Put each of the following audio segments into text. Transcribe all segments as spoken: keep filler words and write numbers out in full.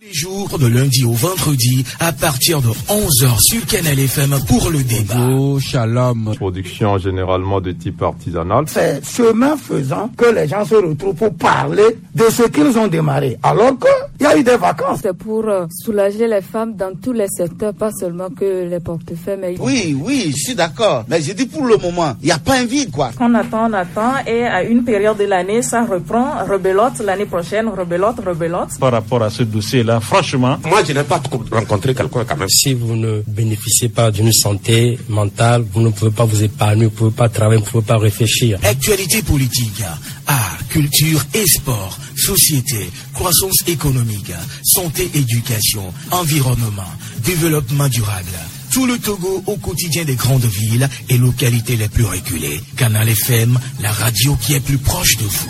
Jour de lundi au vendredi à partir de onze heures sur Canal F M pour le débat. Bonjour, shalom. Production généralement de type artisanal. C'est chemin faisant que les gens se retrouvent pour parler de ce qu'ils ont démarré. Alors qu'il y a eu des vacances. C'est pour euh, soulager les femmes dans tous les secteurs, pas seulement que les portefeuilles. Mais... Oui, oui, je suis d'accord. Mais je dis pour le moment, il n'y a pas un vide, quoi. On attend, on attend, et à une période de l'année, ça reprend, rebelote, l'année prochaine, rebelote, rebelote. Par rapport à ce dossier-là, franchement, moi je n'ai pas rencontré quelqu'un quand même. Si vous ne bénéficiez pas d'une santé mentale, vous ne pouvez pas vous épanouir, vous ne pouvez pas travailler, vous ne pouvez pas réfléchir. Actualité politique, art, culture et sport, société, croissance économique, santé, éducation, environnement, développement durable. Tout le Togo au quotidien des grandes villes et localités les plus reculées. Canal F M, la radio qui est plus proche de vous.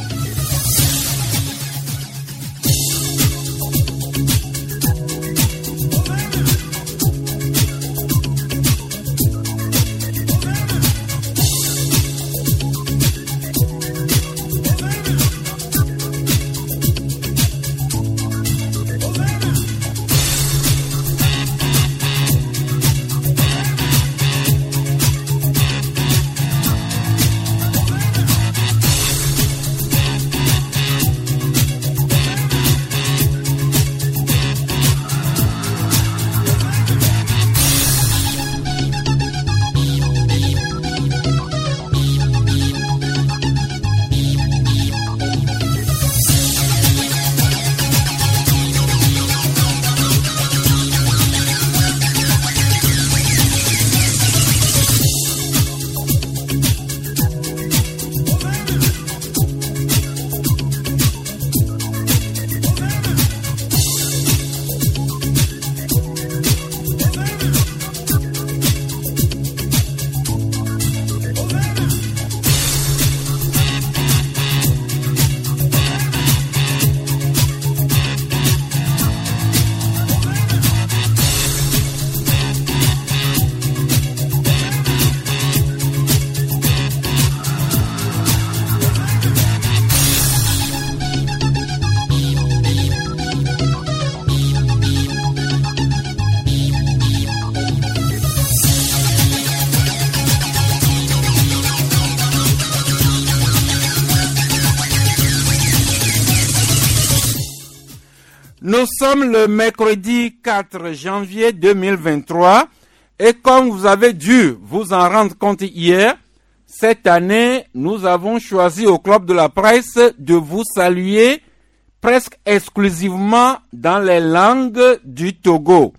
Nous sommes le mercredi quatre janvier deux mille vingt-trois et comme vous avez dû vous en rendre compte hier, cette année, nous avons choisi au Club de la Presse de vous saluer presque exclusivement dans les langues du Togo.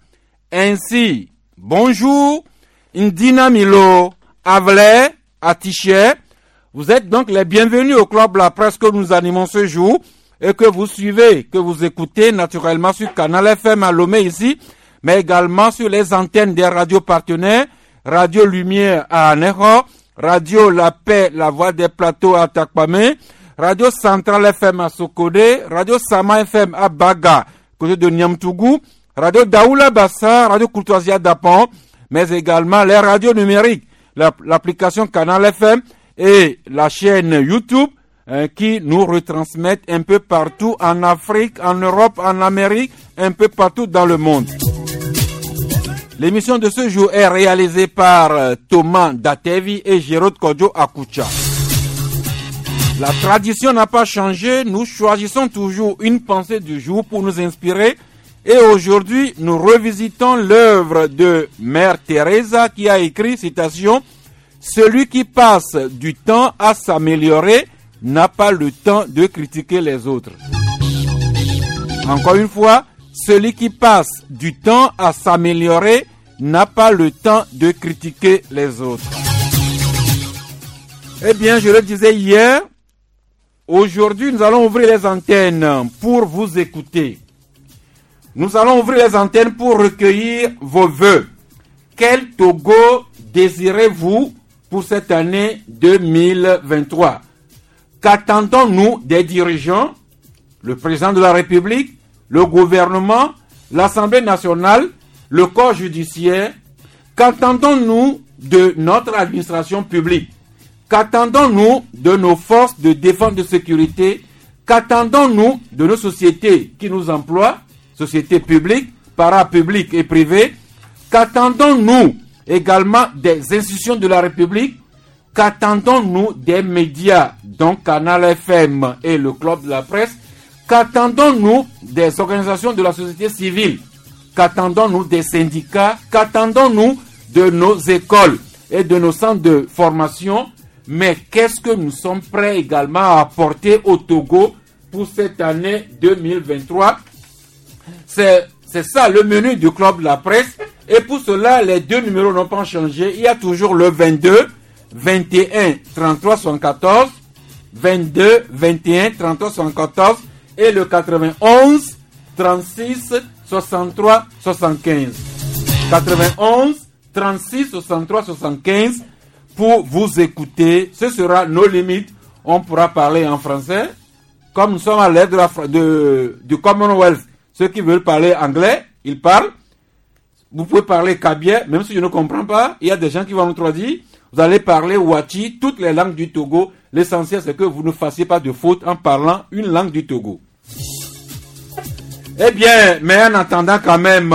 Ainsi, bonjour, Ndina Milo, Avle, Atiché. Vous êtes donc les bienvenus au Club de la Presse que nous animons ce jour et que vous suivez, que vous écoutez naturellement sur Canal F M à Lomé ici, mais également sur les antennes des radios partenaires, Radio Lumière à Anéro, Radio La Paix, La Voix des Plateaux à Takpame, Radio Centrale F M à Sokodé, Radio Sama F M à Baga, côté de Niamtougou, Radio Daoula Bassa, Radio Courtoisie à Dapon, mais également les radios numériques, l'application Canal F M et la chaîne YouTube, hein, qui nous retransmettent un peu partout en Afrique, en Europe, en Amérique, un peu partout dans le monde. L'émission de ce jour est réalisée par euh, Thomas Datevi et Jérôme Kodjo Akucha. La tradition n'a pas changé, nous choisissons toujours une pensée du jour pour nous inspirer et aujourd'hui nous revisitons l'œuvre de Mère Teresa qui a écrit, citation, « Celui qui passe du temps à s'améliorer n'a pas le temps de critiquer les autres. » Encore une fois, celui qui passe du temps à s'améliorer n'a pas le temps de critiquer les autres. Eh bien, je le disais hier, aujourd'hui, nous allons ouvrir les antennes pour vous écouter. Nous allons ouvrir les antennes pour recueillir vos vœux. Quel Togo désirez-vous pour cette année deux mille vingt-trois? Qu'attendons-nous des dirigeants, le président de la République, le gouvernement, l'Assemblée nationale, le corps judiciaire? Qu'attendons-nous de notre administration publique? Qu'attendons-nous de nos forces de défense de sécurité? Qu'attendons-nous de nos sociétés qui nous emploient, sociétés publiques, parapubliques et privées? Qu'attendons-nous également des institutions de la République? Qu'attendons-nous des médias, donc Canal F M et le Club de la Presse? Qu'attendons-nous des organisations de la société civile? Qu'attendons-nous des syndicats? Qu'attendons-nous de nos écoles et de nos centres de formation? Mais qu'est-ce que nous sommes prêts également à apporter au Togo pour cette année deux mille vingt-trois? C'est, c'est ça le menu du Club de la Presse. Et pour cela, les deux numéros n'ont pas changé. Il y a toujours le vingt-deux, vingt et un, trente-trois, soixante-quatorze, vingt-deux, vingt et un, trente-trois, soixante-quatorze et le quatre-vingt-onze, trente-six, soixante-trois, soixante-quinze. quatre-vingt-onze, trente-six, soixante-trois, soixante-quinze pour vous écouter. Ce sera nos limites. On pourra parler en français. Comme nous sommes à l'aide de la, de, du Commonwealth, ceux qui veulent parler anglais, ils parlent. Vous pouvez parler kabye, même si je ne comprends pas. Il y a des gens qui vont nous traduire. Vous allez parler Wachi, toutes les langues du Togo. L'essentiel, c'est que vous ne fassiez pas de faute en parlant une langue du Togo. Eh bien, mais en attendant quand même,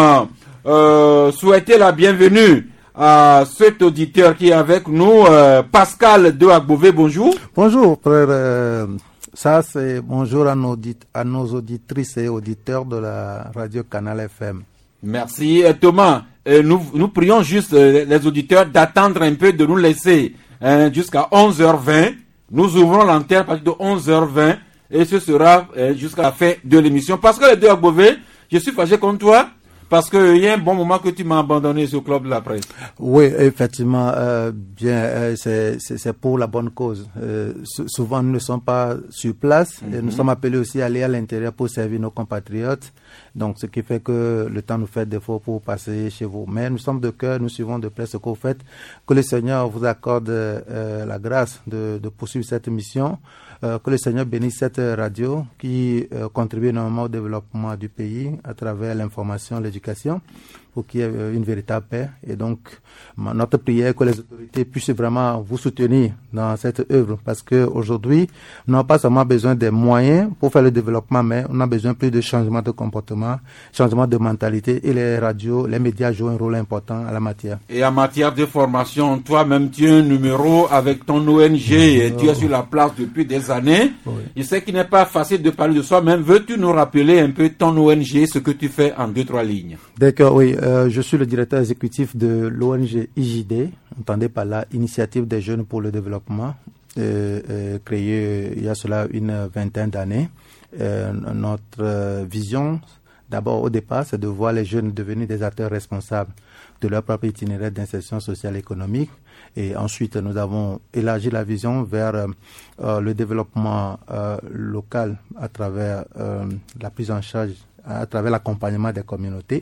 euh, souhaiter la bienvenue à cet auditeur qui est avec nous, euh, Pascal de Agbové. Bonjour. Bonjour, frère. Euh, ça, c'est bonjour à nos, à nos auditrices et auditeurs de la radio Canal F M. Merci. Et Thomas, euh, nous, nous prions juste euh, les auditeurs d'attendre un peu, de nous laisser hein, jusqu'à onze heures vingt. Nous ouvrons l'antenne à partir de onze heures vingt et ce sera euh, jusqu'à la fin de l'émission. Parce que les deux Agbové, je suis fâché contre toi parce qu'il y a un bon moment que tu m'as abandonné sur le Club de la Presse. Oui, effectivement, euh, bien, euh, c'est, c'est, c'est pour la bonne cause. Euh, souvent, nous ne sommes pas sur place. Mm-hmm. Et nous sommes appelés aussi à aller à l'intérieur pour servir nos compatriotes. Donc, ce qui fait que le temps nous fait défaut pour passer chez vous. Mais nous sommes de cœur, nous suivons de près ce que vous faites. Que le Seigneur vous accorde euh, la grâce de, de poursuivre cette mission. Euh, que le Seigneur bénisse cette radio qui euh, contribue énormément au développement du pays à travers l'information, l'éducation, pour qu'il y ait euh, une véritable paix. Et donc, ma, notre prière est que les autorités puissent vraiment vous soutenir dans cette œuvre, parce que aujourd'hui, nous n'avons pas seulement besoin des moyens pour faire le développement, mais on a besoin plus de changement de comportement, changement de mentalité, et les radios, les médias jouent un rôle important à la matière. Et en matière de formation, toi-même, tu as un numéro avec ton O N G, mmh, et oh. tu es sur la place depuis des années. Oui. Je sais qu'il n'est pas facile de parler de soi-même. Veux-tu nous rappeler un peu ton O N G, ce que tu fais en deux, trois lignes? D'accord, oui. Euh, je suis le directeur exécutif de l'O N G I J D, entendez par là, Initiative des jeunes pour le développement, euh, euh, créée il y a cela une vingtaine d'années. Euh, notre euh, vision, d'abord au départ, c'est de voir les jeunes devenir des acteurs responsables de leur propre itinéraire d'insertion sociale et économique. Et ensuite, nous avons élargi la vision vers euh, le développement euh, local à travers euh, la prise en charge, à travers l'accompagnement des communautés.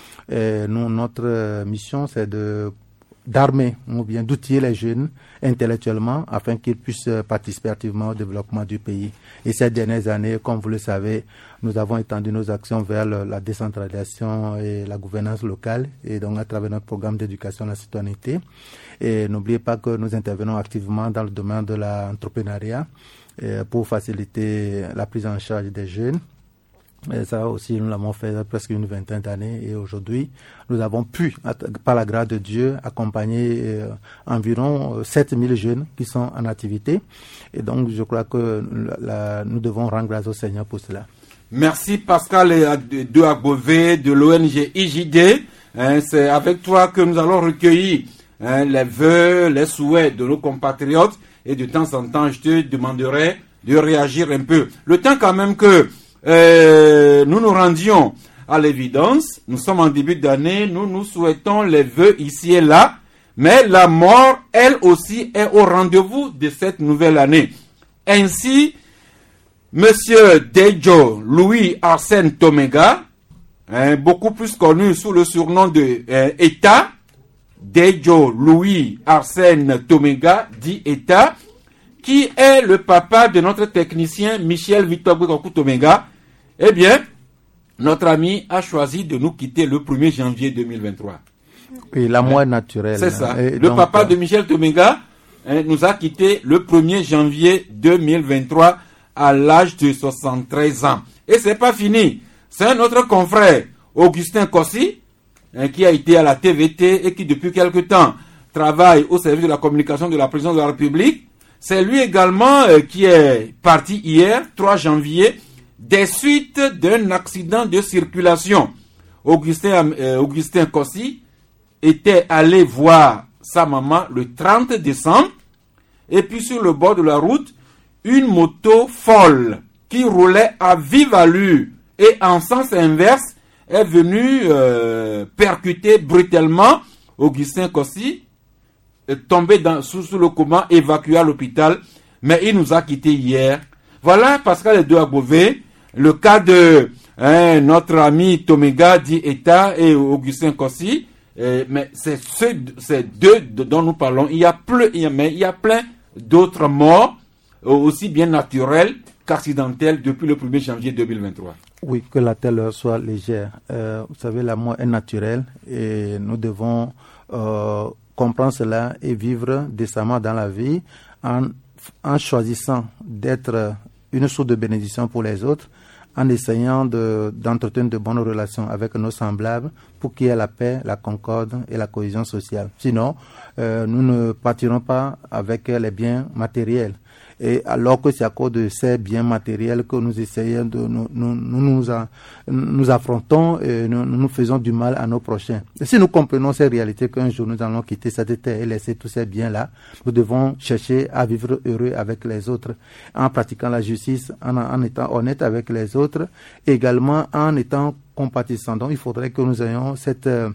Et nous, notre mission, c'est de d'armer ou bien d'outiller les jeunes intellectuellement afin qu'ils puissent participer activement au développement du pays. Et ces dernières années, comme vous le savez, nous avons étendu nos actions vers le, la décentralisation et la gouvernance locale, et donc à travers notre programme d'éducation à la citoyenneté. Et n'oubliez pas que nous intervenons activement dans le domaine de l'entrepreneuriat pour faciliter la prise en charge des jeunes. Et ça aussi, nous l'avons fait presque une vingtaine d'années, et aujourd'hui, nous avons pu, par la grâce de Dieu, accompagner euh, environ euh, sept mille jeunes qui sont en activité. Et donc, je crois que la, nous devons rendre grâce au Seigneur pour cela. Merci Pascal de Agbové de l'O N G I J D. Hein, c'est avec toi que nous allons recueillir hein, les vœux, les souhaits de nos compatriotes, et de temps en temps, je te demanderai de réagir un peu. Le temps quand même que Euh, nous nous rendions à l'évidence, nous sommes en début d'année, nous nous souhaitons les vœux ici et là, mais la mort, elle aussi, est au rendez-vous de cette nouvelle année. Ainsi, Monsieur Dejo Louis Arsène Tomega, hein, beaucoup plus connu sous le surnom de euh, Eta, Dejo Louis Arsène Tomega, dit Eta, qui est le papa de notre technicien Michel Victor Gwekoku Tomega. Eh bien, notre ami a choisi de nous quitter le premier janvier deux mille vingt-trois. Oui, la mort naturelle. C'est ça. Et le donc, papa de Michel Tomega hein, nous a quittés le premier janvier deux mille vingt-trois à l'âge de soixante-treize ans. Et c'est pas fini. C'est un autre confrère, Augustin Kossi, hein, qui a été à la T V T et qui depuis quelque temps travaille au service de la communication de la présidence de la République. C'est lui également euh, qui est parti hier, trois janvier, des suites d'un accident de circulation. Augustin, euh, Augustin Kossi était allé voir sa maman le trente décembre, et puis sur le bord de la route, une moto folle qui roulait à vive allure et en sens inverse est venue euh, percuter brutalement Augustin Kossi, est tombé dans, sous, sous le coma, évacué à l'hôpital, mais il nous a quittés hier. Voilà Pascal Edouard Agbové, le cas de hein, notre ami Tomega Di Eta et Augustin Kossi, euh, mais c'est ces deux dont nous parlons. Il y a plein, il y a, mais il y a plein d'autres morts, aussi bien naturelles qu'accidentelles, depuis le premier janvier deux mille vingt-trois. Oui, que la terre soit légère. Euh, vous savez, la mort est naturelle et nous devons euh, comprendre cela et vivre décemment dans la vie en, en choisissant d'être une source de bénédiction pour les autres, en essayant de, d'entretenir de bonnes relations avec nos semblables pour qu'il y ait la paix, la concorde et la cohésion sociale. Sinon, euh, nous ne partirons pas avec les biens matériels. Et alors que c'est à cause de ces biens matériels que nous essayons de nous nous nous, nous, a, nous affrontons et nous, nous faisons du mal à nos prochains. Et si nous comprenons ces réalités qu'un jour nous allons quitter cette terre et laisser tous ces biens-là, nous devons chercher à vivre heureux avec les autres, en pratiquant la justice, en, en étant honnête avec les autres, également en étant compatissant. Donc il faudrait que nous ayons cette euh,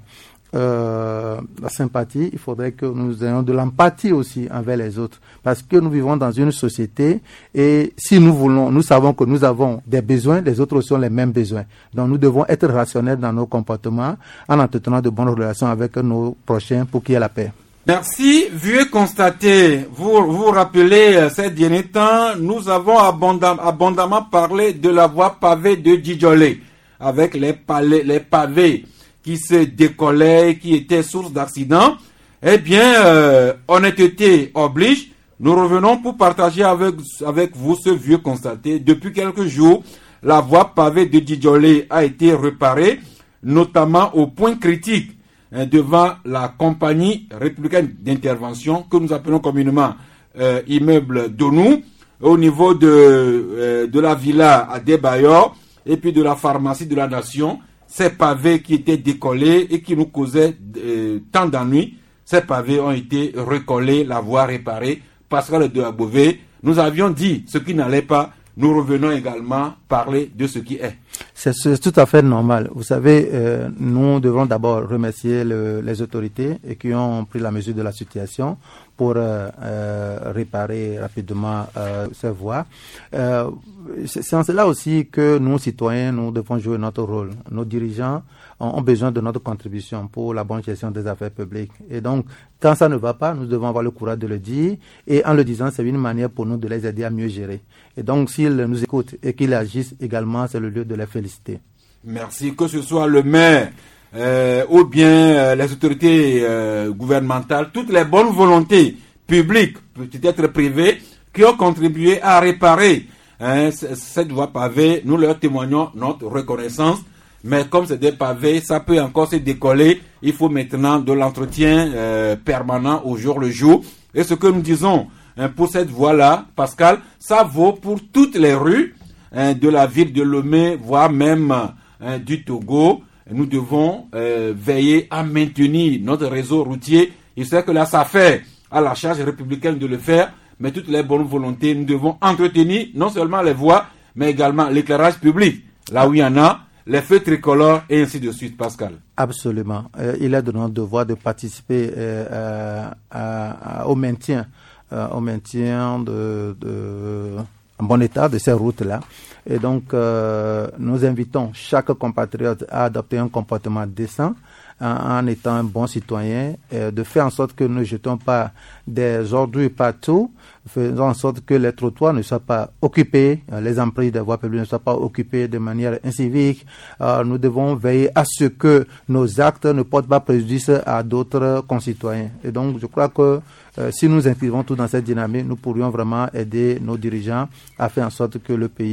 Euh, la sympathie, il faudrait que nous ayons de l'empathie aussi envers les autres, parce que nous vivons dans une société et si nous voulons, nous savons que nous avons des besoins, les autres aussi ont les mêmes besoins. Donc nous devons être rationnels dans nos comportements en entretenant de bonnes relations avec nos prochains pour qu'il y ait la paix. Merci. Vu et constaté, vous vous rappelez, ces derniers temps, nous avons abondamment, abondamment parlé de la voie pavée de Djidjolé, avec les, palais, les pavés qui se décollaient, qui étaient source d'accidents. Eh bien, euh, honnêteté oblige, nous revenons pour partager avec, avec vous ce vieux constaté. Depuis quelques jours, la voie pavée de Djidjolé a été réparée, notamment au point critique hein, devant la compagnie républicaine d'intervention que nous appelons communément euh, immeuble d'Onou, au niveau de, euh, de la villa à Debayor et puis de la pharmacie de la Nation. Ces pavés qui étaient décollés et qui nous causaient euh, tant d'ennuis, ces pavés ont été recollés, la voie réparée. Pascal Edouard Agbové, nous avions dit ce qui n'allait pas, nous revenons également parler de ce qui est. C'est, c'est tout à fait normal. Vous savez, euh, nous devons d'abord remercier le, les autorités et qui ont pris la mesure de la situation pour euh, euh, réparer rapidement euh, ces voies. Euh, c'est, c'est en cela aussi que nous, citoyens, nous devons jouer notre rôle. Nos dirigeants ont, ont besoin de notre contribution pour la bonne gestion des affaires publiques. Et donc, quand ça ne va pas, nous devons avoir le courage de le dire. Et en le disant, c'est une manière pour nous de les aider à mieux gérer. Et donc, s'ils nous écoutent et qu'ils agissent également, c'est le lieu de les féliciter. Merci. Que ce soit le maire, Euh, ou bien euh, les autorités euh, gouvernementales, toutes les bonnes volontés publiques, peut-être privées, qui ont contribué à réparer hein, c- cette voie pavée, nous leur témoignons notre reconnaissance. Mais comme c'est des pavés, ça peut encore se décoller. Il faut maintenant de l'entretien euh, permanent au jour le jour. Et ce que nous disons hein, pour cette voie-là, Pascal, ça vaut pour toutes les rues hein, de la ville de Lomé, voire même hein, du Togo. Nous devons euh, veiller à maintenir notre réseau routier. Il sait que la S A F E a la charge républicaine de le faire, mais toutes les bonnes volontés, nous devons entretenir non seulement les voies, mais également l'éclairage public, là où il y en a, les feux tricolores et ainsi de suite, Pascal. Absolument. Euh, il est de notre devoir de participer euh, à, à, à, au maintien, euh, au maintien de, de en bon état de ces routes-là. Et donc, euh, nous invitons chaque compatriote à adopter un comportement décent en, en étant un bon citoyen, et de faire en sorte que nous ne jetons pas des ordures partout, faisons en sorte que les trottoirs ne soient pas occupés, les emprises des voies publiques ne soient pas occupées de manière incivique. Euh, nous devons veiller à ce que nos actes ne portent pas préjudice à d'autres concitoyens. Et donc, je crois que euh, si nous inscrivons tout dans cette dynamique, nous pourrions vraiment aider nos dirigeants à faire en sorte que le pays puisse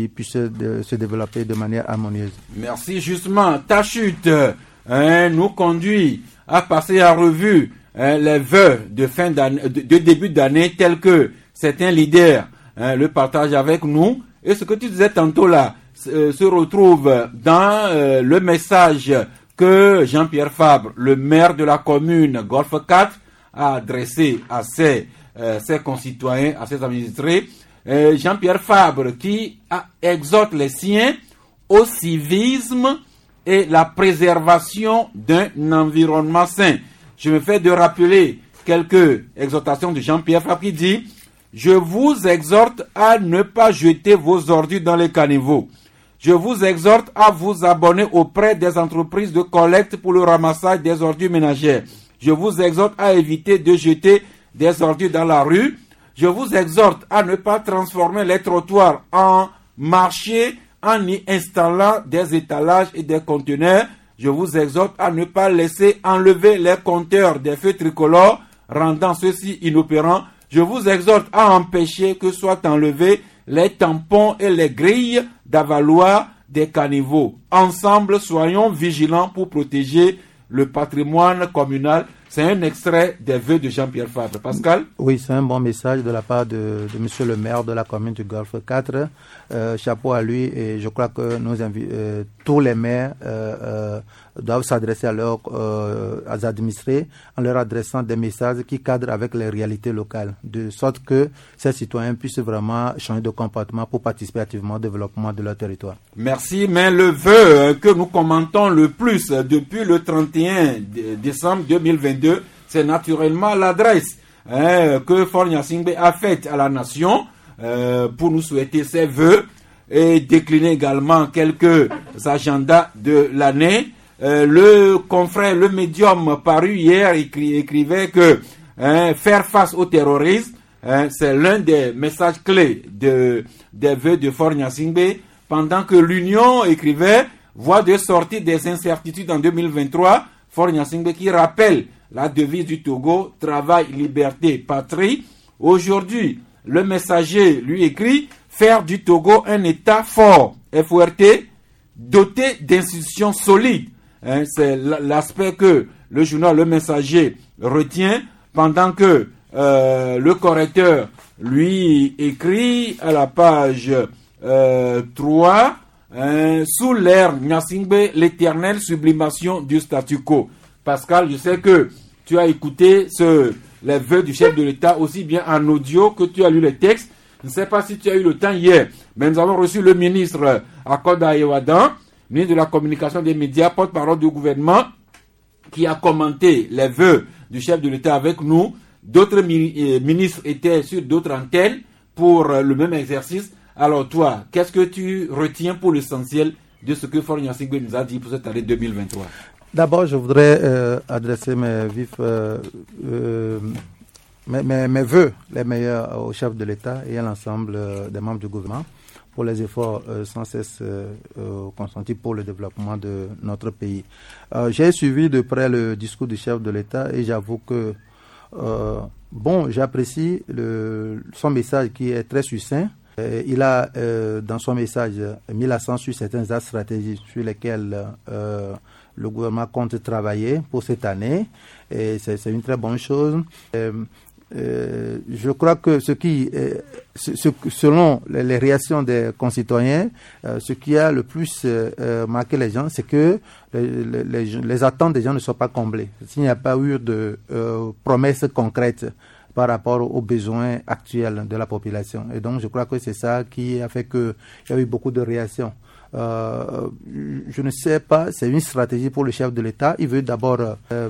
de, de se développer de manière harmonieuse. Merci. Justement, ta chute hein, nous conduit à passer en revue hein, les vœux de fin d'année, de, de début d'année tels que certains leaders hein, le partagent avec nous. Et ce que tu disais tantôt là euh, se retrouve dans euh, le message que Jean-Pierre Fabre, le maire de la commune Golfe quatre, a adressé à ses, euh, ses concitoyens, à ses administrés. Euh, Jean-Pierre Fabre qui a, exhorte les siens au civisme et la préservation d'un environnement sain. Je me fais de rappeler quelques exhortations de Jean-Pierre Fabre qui dit « Je vous exhorte à ne pas jeter vos ordures dans les caniveaux. Je vous exhorte à vous abonner auprès des entreprises de collecte pour le ramassage des ordures ménagères. Je vous exhorte à éviter de jeter des ordures dans la rue. Je vous exhorte à ne pas transformer les trottoirs en marchés en y installant des étalages et des conteneurs. Je vous exhorte à ne pas laisser enlever les compteurs des feux tricolores, rendant ceux-ci inopérants. Je vous exhorte à empêcher que soient enlevés les tampons et les grilles d'avaloir des caniveaux. Ensemble, soyons vigilants pour protéger le patrimoine communal. C'est un extrait des vœux de Jean-Pierre Fabre. Pascal? Oui, c'est un bon message de la part de, de monsieur le maire de la commune du Golfe quatre. Euh, chapeau à lui, et je crois que nos invi- euh, tous les maires euh, euh, doivent s'adresser à leurs euh, administrés en leur adressant des messages qui cadrent avec les réalités locales, de sorte que ces citoyens puissent vraiment changer de comportement pour participer activement au développement de leur territoire. Merci, mais le vœu que nous commentons le plus depuis le trente et un décembre deux mille vingt-deux, c'est naturellement l'adresse hein, que Faure Gnassingbé a faite à la nation euh, pour nous souhaiter ses vœux et décliner également quelques agendas de l'année. Euh, le confrère, le médium paru hier écri, écrivait que hein, faire face au terrorisme, hein, c'est l'un des messages clés de, des vœux de Faure Gnassingbé, pendant que l'Union écrivait voie de sortie des incertitudes en deux mille vingt-trois. Faure Gnassingbé qui rappelle la devise du Togo, travail, liberté, patrie. Aujourd'hui, le messager lui écrit faire du Togo un État fort, F O R T, doté d'institutions solides. Hein, c'est l'aspect que le journal Le Messager retient, pendant que euh, le correcteur lui écrit à la page euh, trois, hein, sous l'ère Gnassingbé, l'éternelle sublimation du statu quo. Pascal, je sais que tu as écouté ce, les vœux du chef de l'État aussi bien en audio que tu as lu les textes. Je ne sais pas si tu as eu le temps hier, mais nous avons reçu le ministre Akoda Ewadan, ministre de la Communication des médias, porte-parole du gouvernement, qui a commenté les vœux du chef de l'État avec nous. D'autres mi- ministres étaient sur d'autres antennes pour le même exercice. Alors toi, qu'est-ce que tu retiens pour l'essentiel de ce que Faure Gnassingbé nous a dit pour cette année deux mille vingt-trois? D'abord, je voudrais euh, adresser mes vifs, euh, euh, mes, mes, mes vœux les meilleurs au chef de l'État et à l'ensemble euh, des membres du gouvernement pour les efforts euh, sans cesse euh, euh, consentis pour le développement de notre pays. Euh, j'ai suivi de près le discours du chef de l'État et j'avoue que euh, bon, j'apprécie le, son message qui est très succinct. Euh, il a euh, dans son message mis l'accent sur certaines axes stratégiques sur lesquels euh, le gouvernement compte travailler pour cette année, et c'est, c'est une très bonne chose. Euh, euh, je crois que ce qui, euh, ce, ce, selon les, les réactions des concitoyens, euh, ce qui a le plus euh, marqué les gens, c'est que les, les, les, les attentes des gens ne sont pas comblées. S'il n'y a pas eu de euh, promesses concrètes par rapport aux besoins actuels de la population. Et donc, je crois que c'est ça qui a fait qu'il y a eu beaucoup de réactions. Euh, je ne sais pas, c'est une stratégie pour le chef de l'État. Il veut d'abord euh,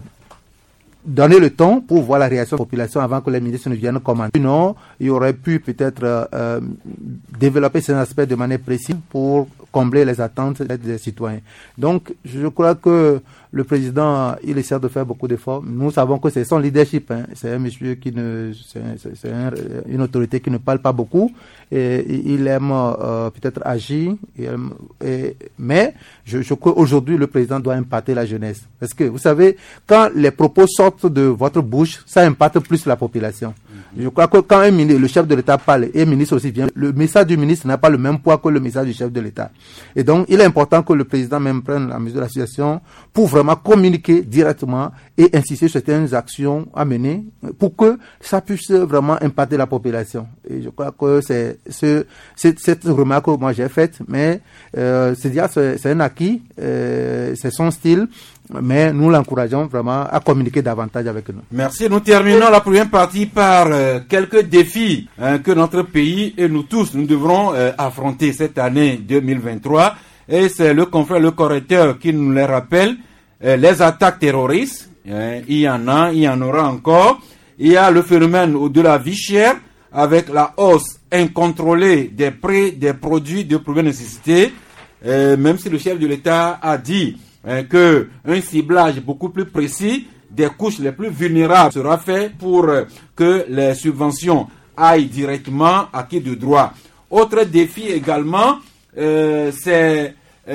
donner le temps pour voir la réaction de la population avant que les ministres ne viennent commenter. Sinon, il aurait pu peut-être euh, développer ces aspects de manière précise pour combler les attentes des citoyens. Donc, je crois que le président, il essaie de faire beaucoup d'efforts. Nous savons que c'est son leadership. Hein. C'est un monsieur qui ne, c'est, c'est, c'est un, une autorité qui ne parle pas beaucoup. Et il aime euh, peut-être agir. Il aime, et, mais je, je crois qu'aujourd'hui, le président doit impacter la jeunesse. Parce que, vous savez, quand les propos sortent de votre bouche, ça impacte plus la population. Mmh. Mm-hmm. Je crois que quand un ministre, le chef de l'État parle et un ministre aussi vient, le message du ministre n'a pas le même poids que le message du chef de l'État. Et donc, il est important que le président même prenne la mesure de la situation pour vraiment communiquer directement et insister sur certaines actions à mener pour que ça puisse vraiment impacter la population. Et je crois que c'est, c'est, c'est cette remarque que moi j'ai faite, mais euh, c'est dire c'est, c'est un acquis, euh, c'est son style, mais nous l'encourageons vraiment à communiquer davantage avec nous. Merci. Nous terminons la première partie par euh, quelques défis hein, que notre pays et nous tous nous devrons euh, affronter cette année deux mille vingt-trois. Et c'est le confrère, le correcteur qui nous les rappelle. Euh, les attaques terroristes, hein, il y en a, il y en aura encore. Il y a le phénomène de la vie chère avec la hausse incontrôlée des prix des produits de première nécessité. Euh, même si le chef de l'État a dit hein, que un ciblage beaucoup plus précis des couches les plus vulnérables sera fait pour euh, que les subventions aillent directement à qui de droit. Autre défi également, euh, c'est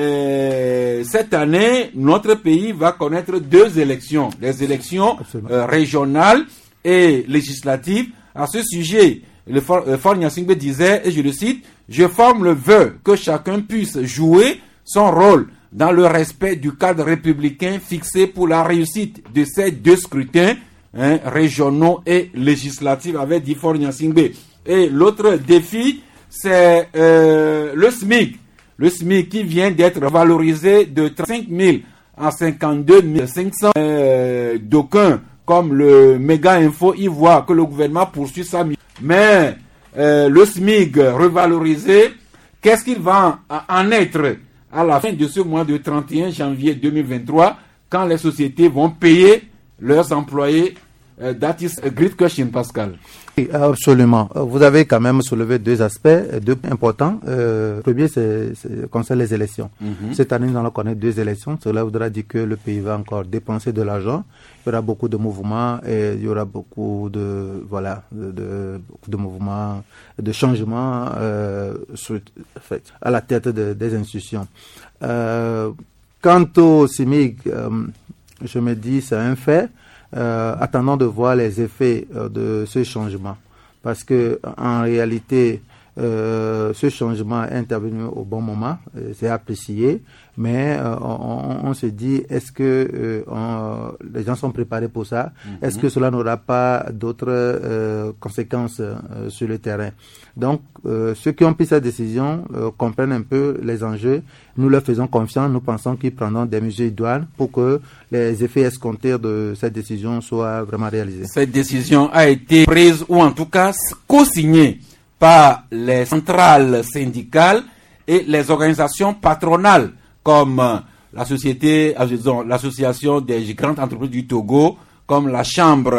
euh, cette année, notre pays va connaître deux élections, les élections euh, régionales et législatives. À ce sujet, le Faure Gnassingbé disait, et je le cite, « Je forme le vœu que chacun puisse jouer son rôle dans le respect du cadre républicain fixé pour la réussite de ces deux scrutins hein, régionaux et législatifs », avait dit Faure Gnassingbé. Et l'autre défi, c'est euh, le SMIC. Le SMIC qui vient d'être valorisé de trente-cinq mille à cinquante-deux mille cinq cents. Euh, d'aucuns, comme le Méga Info, y voient que le gouvernement poursuit sa mission. Mais euh, le SMIC revalorisé, qu'est-ce qu'il va en être à la fin de ce mois de trente et un janvier deux mille vingt-trois, quand les sociétés vont payer leurs employés? Uh, that is a great question, Pascal. Oui, absolument. Vous avez quand même soulevé deux aspects, deux importants. Euh, le premier, c'est, c'est concerne les élections. Mm-hmm. Cette année, nous allons connaître deux élections. Cela voudra dire que le pays va encore dépenser de l'argent. Il y aura beaucoup de mouvements et il y aura beaucoup de voilà de, de, beaucoup de mouvements, de changements euh, sur, fait, à la tête de, des institutions. Euh, quant au C I M I G, euh, je me dis c'est un fait. Euh, attendons de voir les effets euh, de ce changement, parce que en réalité euh, ce changement est intervenu au bon moment, euh, c'est apprécié, mais euh, on, on se dit est-ce que euh, on, les gens sont préparés pour ça, mm-hmm. Est-ce que cela n'aura pas d'autres euh, conséquences euh, sur le terrain? Donc euh, ceux qui ont pris cette décision euh, comprennent un peu les enjeux. Nous leur faisons confiance, nous pensons qu'ils prendront des mesures idoines pour que les effets escomptés de cette décision soient vraiment réalisés. Cette décision a été prise ou en tout cas co-signée par les centrales syndicales et les organisations patronales comme euh, la société, euh, disons, l'association des grandes entreprises du Togo, comme la chambre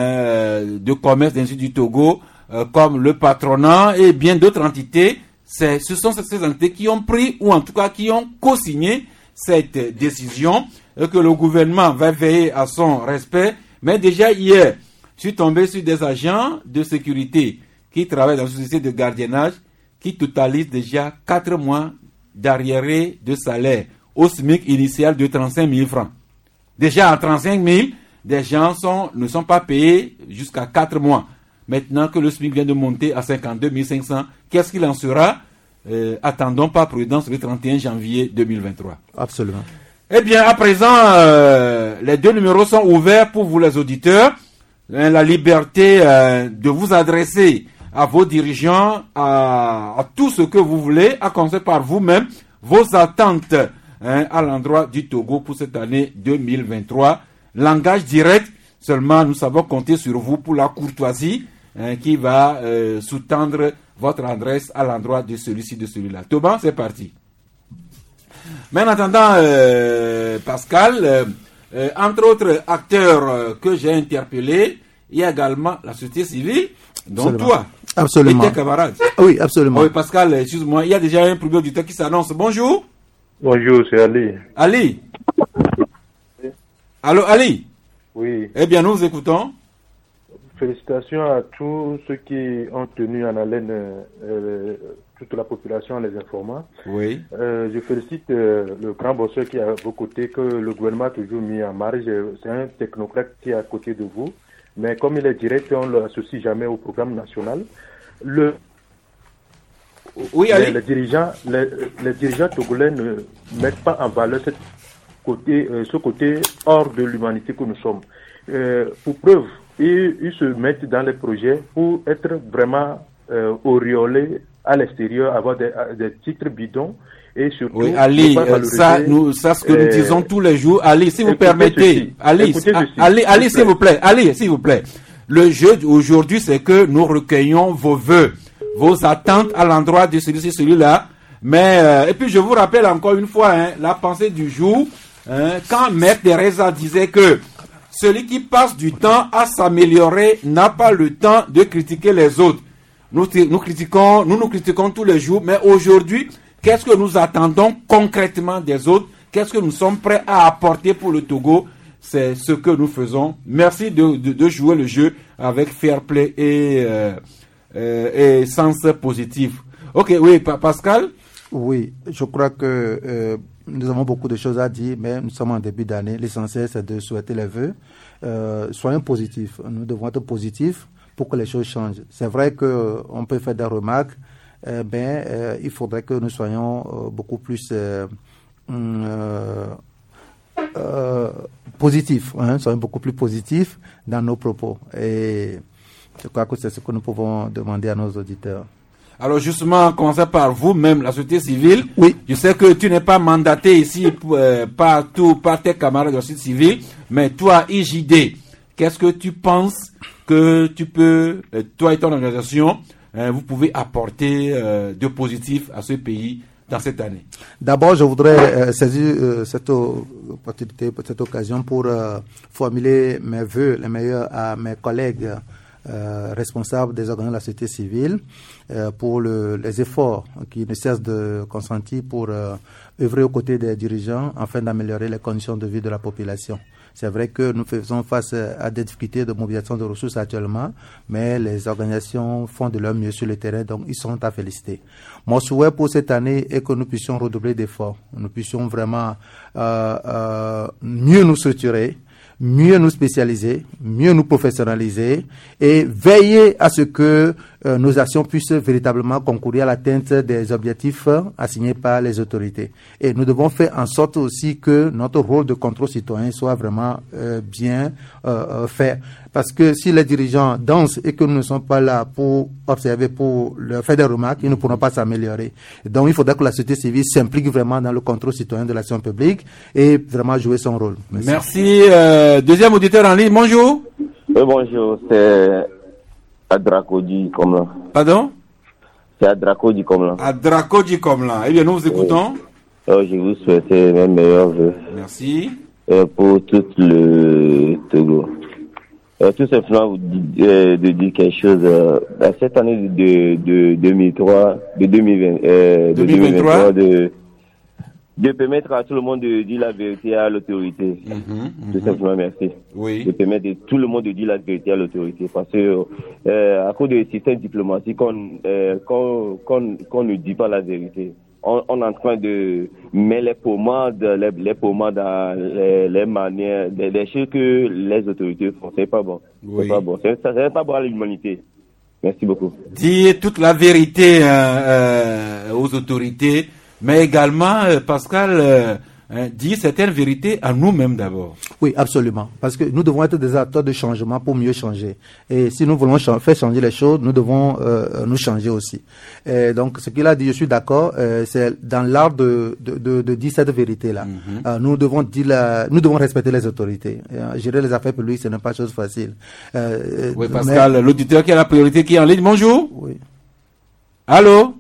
euh, de commerce d'industrie du Togo, euh, comme le patronat et bien d'autres entités. C'est, ce sont ces entités qui ont pris ou en tout cas qui ont co-signé cette décision et que le gouvernement va veiller à son respect. Mais déjà hier, je suis tombé sur des agents de sécurité qui travaillent dans une société de gardiennage qui totalisent déjà quatre mois d'arriérés de salaire au SMIC initial de trente-cinq mille francs. Déjà à trente-cinq mille, des gens sont, ne sont pas payés jusqu'à quatre mois. Maintenant que le SMIC vient de monter à cinquante-deux mille cinq cents, qu'est-ce qu'il en sera? euh, Attendons par prudence le trente et un janvier deux mille vingt-trois. Absolument. Eh bien, à présent, euh, les deux numéros sont ouverts pour vous les auditeurs. La liberté euh, de vous adresser à vos dirigeants, à, à tout ce que vous voulez, à commencer par vous-même, vos attentes hein, à l'endroit du Togo pour cette année deux mille vingt-trois. Langage direct, seulement nous savons compter sur vous pour la courtoisie hein, qui va euh, sous-tendre votre adresse à l'endroit de celui-ci, de celui-là. Toban, c'est parti. Mais en attendant, euh, Pascal, euh, euh, entre autres acteurs euh, que j'ai interpellés, il y a également la société civile, dont absolument. Toi. Absolument. Et tes camarades. Oui, absolument. Oui, Pascal, excuse-moi, il y a déjà un premier auditeur qui s'annonce. Bonjour. Bonjour, c'est Ali. Ali. Allô, Ali. Oui. Eh bien, nous vous écoutons. Félicitations à tous ceux qui ont tenu en haleine euh, toute la population en les informant. Oui. Euh, je félicite euh, le grand bosseur qui est à vos côtés, que le gouvernement a toujours mis en marge. C'est un technocrate qui est à côté de vous. mais comme il est direct, on ne l'associe jamais au programme national. Le, oui, les, les, dirigeants, les, les dirigeants togolais ne mettent pas en valeur cette côté, euh, ce côté hors de l'humanité que nous sommes. Euh, pour preuve, ils, ils se mettent dans les projets pour être vraiment euh, auréolés à l'extérieur, avoir des, des titres bidons. Et surtout, oui, Ali, euh, ça, nous, ça, ce que euh, nous disons tous les jours. Ali, si vous permettez, ceci, Ali, Ali, Ali, s'il vous plaît, Ali, s'il vous plaît. Le jeu aujourd'hui, c'est que nous recueillons vos vœux, vos attentes à l'endroit de celui-ci, celui-là. Mais euh, et puis je vous rappelle encore une fois, hein, la pensée du jour, hein, quand Mère Teresa disait que celui qui passe du temps à s'améliorer n'a pas le temps de critiquer les autres. Nous, nous critiquons, nous nous critiquons tous les jours, mais aujourd'hui, qu'est-ce que nous attendons concrètement des autres? Qu'est-ce que nous sommes prêts à apporter pour le Togo? C'est ce que nous faisons. Merci de, de, de jouer le jeu avec fair play et, euh, euh, et sens positif. Ok, oui, Pascal? Oui, je crois que euh, nous avons beaucoup de choses à dire, mais nous sommes en début d'année. L'essentiel, c'est de souhaiter les vœux. Euh, soyons positifs. Nous devons être positifs pour que les choses changent. C'est vrai qu'on peut faire des remarques, euh, mais euh, il faudrait que nous soyons euh, beaucoup plus euh, euh, euh, positifs, hein, soyons beaucoup plus positifs dans nos propos. Et je crois que c'est ce que nous pouvons demander à nos auditeurs. Alors justement, commençons par vous-même, la société civile. Oui. Je sais que tu n'es pas mandaté ici euh, par, tout, par tes camarades de la société civile, mais toi, I J D, qu'est-ce que tu penses que tu peux, euh, toi et ton organisation, euh, vous pouvez apporter euh, de positif à ce pays dans cette année? D'abord, je voudrais euh, saisir euh, cette opportunité, cette occasion pour euh, formuler mes vœux les meilleurs à mes collègues Euh, responsables des organes de la société civile euh, pour le, les efforts qui ne cessent de consentir pour euh, œuvrer aux côtés des dirigeants afin d'améliorer les conditions de vie de la population. C'est vrai que nous faisons face à des difficultés de mobilisation de ressources actuellement, mais les organisations font de leur mieux sur le terrain, donc ils sont à féliciter. Mon souhait pour cette année est que nous puissions redoubler d'efforts, nous puissions vraiment euh, euh, mieux nous structurer, mieux nous spécialiser, mieux nous professionnaliser et veiller à ce que euh, nos actions puissent véritablement concourir à l'atteinte des objectifs assignés par les autorités. Et nous devons faire en sorte aussi que notre rôle de contrôle citoyen soit vraiment euh, bien euh, fait. Parce que si les dirigeants dansent et que nous ne sommes pas là pour observer, pour leur faire des remarques, ils ne pourront pas s'améliorer. Donc il faudrait que la société civile s'implique vraiment dans le contrôle citoyen de l'action publique et vraiment jouer son rôle. Merci. Merci. Euh, deuxième auditeur en ligne, bonjour. Oui, bonjour, c'est Adrako Di Komla. Pardon? C'est Adrako Di Komla. Adrako Di Komla. Eh bien, nous vous écoutons. Oui. Oh, je vous souhaite mes meilleurs vœux. Merci. Euh, pour tout le Togo. Euh, tout simplement vous di, euh, de dire quelque chose. Euh, cette année de, de, de deux mille trois, de deux mille vingt, euh, de deux mille vingt-trois, de, de permettre à tout le monde de dire la vérité à l'autorité. Mm-hmm, tout mm-hmm. simplement, merci. Oui. De permettre à tout le monde de dire la vérité à l'autorité. Parce que, euh, à cause des systèmes diplomatiques, qu'on, euh, qu'on, qu'on, qu'on ne dit pas la vérité. On, on est en train de mettre les pommades, les, les pommades dans les, les manières, les, les choses que les autorités font. C'est pas bon. Oui. C'est pas bon. C'est, ça n'est pas bon à l'humanité. Merci beaucoup. Dire toute la vérité euh, euh, aux autorités, mais également, euh, Pascal, euh, hein, dire certaines vérités à nous-mêmes d'abord. Oui, absolument. Parce que nous devons être des acteurs de changement pour mieux changer. Et si nous voulons ch- faire changer les choses, nous devons euh, nous changer aussi. Et donc, ce qu'il a dit, je suis d'accord, euh, c'est dans l'art de, de, de, de dire cette vérité-là. Mm-hmm. Euh, nous devons dire la, nous devons respecter les autorités. Euh, gérer les affaires publiques, ce n'est pas chose facile. Euh, oui, Pascal, mais... l'auditeur qui a la priorité qui est en ligne, bonjour. Oui. Allô?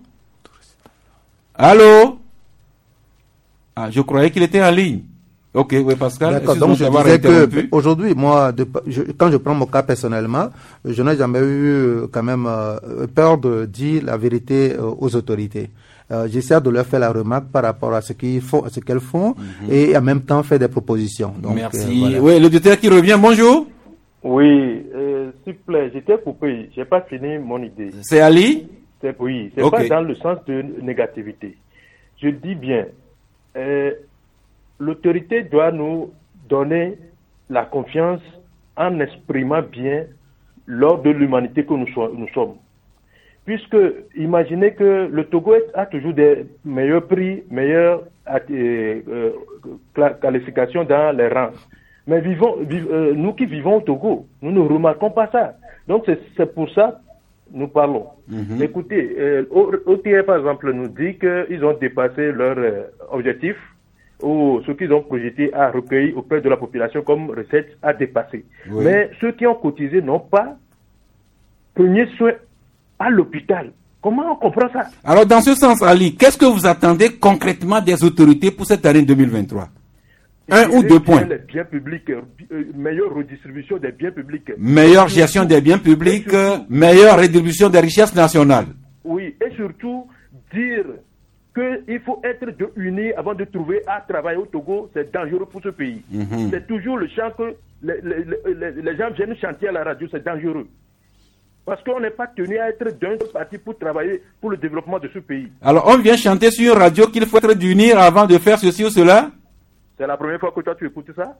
Allô? Ah, je croyais qu'il était en ligne. Ok, oui, Pascal. D'accord, donc je disais que aujourd'hui, moi, de, je, quand je prends mon cas personnellement, je n'ai jamais eu quand même euh, peur de dire la vérité euh, aux autorités. Euh, j'essaie de leur faire la remarque par rapport à ce qu'ils font, à ce qu'elles font, mm-hmm. et en même temps faire des propositions. Donc, merci. Euh, voilà. Oui, l'auditeur qui revient, bonjour. Oui, euh, s'il vous plaît, j'étais coupé, j'ai pas fini mon idée. C'est Ali? C'est, oui, c'est okay. pas dans le sens de négativité. Je dis bien, euh, l'autorité doit nous donner la confiance en exprimant bien l'ordre de l'humanité que nous, so- nous sommes. Puisque, imaginez que le Togo a toujours des meilleurs prix, meilleures euh, euh, qualifications dans les rangs. Mais vivons, vive, euh, nous qui vivons au Togo, nous ne remarquons pas ça. Donc c'est, c'est pour ça que nous parlons. Mm-hmm. Écoutez, euh, O T F par exemple nous dit qu'ils ont dépassé leur euh, objectif, ou ce qu'ils ont projeté à recueillir auprès de la population comme recette a dépassé. Oui. Mais ceux qui ont cotisé n'ont pas premier soin à l'hôpital. Comment on comprend ça? Alors dans ce sens, Ali, qu'est-ce que vous attendez concrètement des autorités pour cette année deux mille vingt-trois? Un ou deux points. Les biens publics, euh, meilleure redistribution des biens publics. Meilleure gestion des biens publics, surtout, meilleure redistribution des richesses nationales. Oui, et surtout dire qu'il faut être de unis avant de trouver à travailler au Togo, c'est dangereux pour ce pays. Mm-hmm. C'est toujours le chant que les, les, les, les gens viennent chanter à la radio, c'est dangereux. Parce qu'on n'est pas tenu à être d'un parti pour travailler pour le développement de ce pays. Alors on vient chanter sur une radio qu'il faut être d'unir avant de faire ceci ou cela? C'est la première fois que toi tu écoutes ça?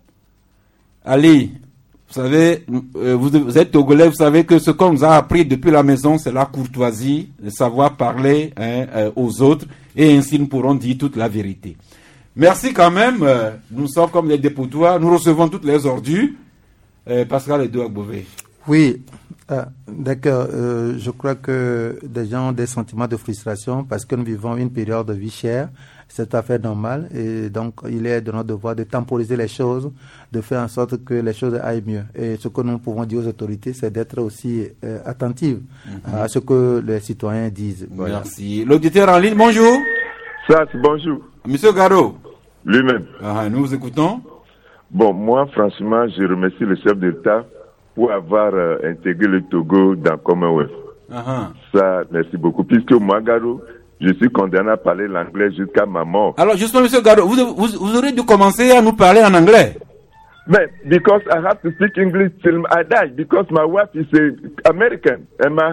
Ali, vous savez, vous, vous êtes Togolais, vous savez que ce qu'on nous a appris depuis la maison, c'est la courtoisie, le savoir parler hein, euh, aux autres, et ainsi nous pourrons dire toute la vérité. Merci quand même, euh, nous sommes comme des dépotoirs, nous recevons toutes les ordures. Euh, Pascal Edouard-Bové. Oui, euh, d'accord. Euh, je crois que des gens ont des sentiments de frustration parce que nous vivons une période de vie chère. C'est tout à fait normal et donc il est de notre devoir de temporiser les choses, de faire en sorte que les choses aillent mieux. Et ce que nous pouvons dire aux autorités, c'est d'être aussi euh, attentives mm-hmm. à ce que les citoyens disent. Voilà. Merci. L'auditeur en ligne, bonjour. Ça, bonjour. Monsieur Garo. Lui-même. Ah, nous vous écoutons. Bon, moi, franchement, je remercie le chef d'État pour avoir euh, intégré le Togo dans Commonwealth. Uh-huh. Ça, merci beaucoup. Puisque moi, Garo, je suis condamné à parler l'anglais jusqu'à ma mort. Alors, justement, monsieur Garo, vous, vous, vous aurez dû commencer à nous parler en anglais. Mais, because I have to speak English till I die, because my wife is a American, and my,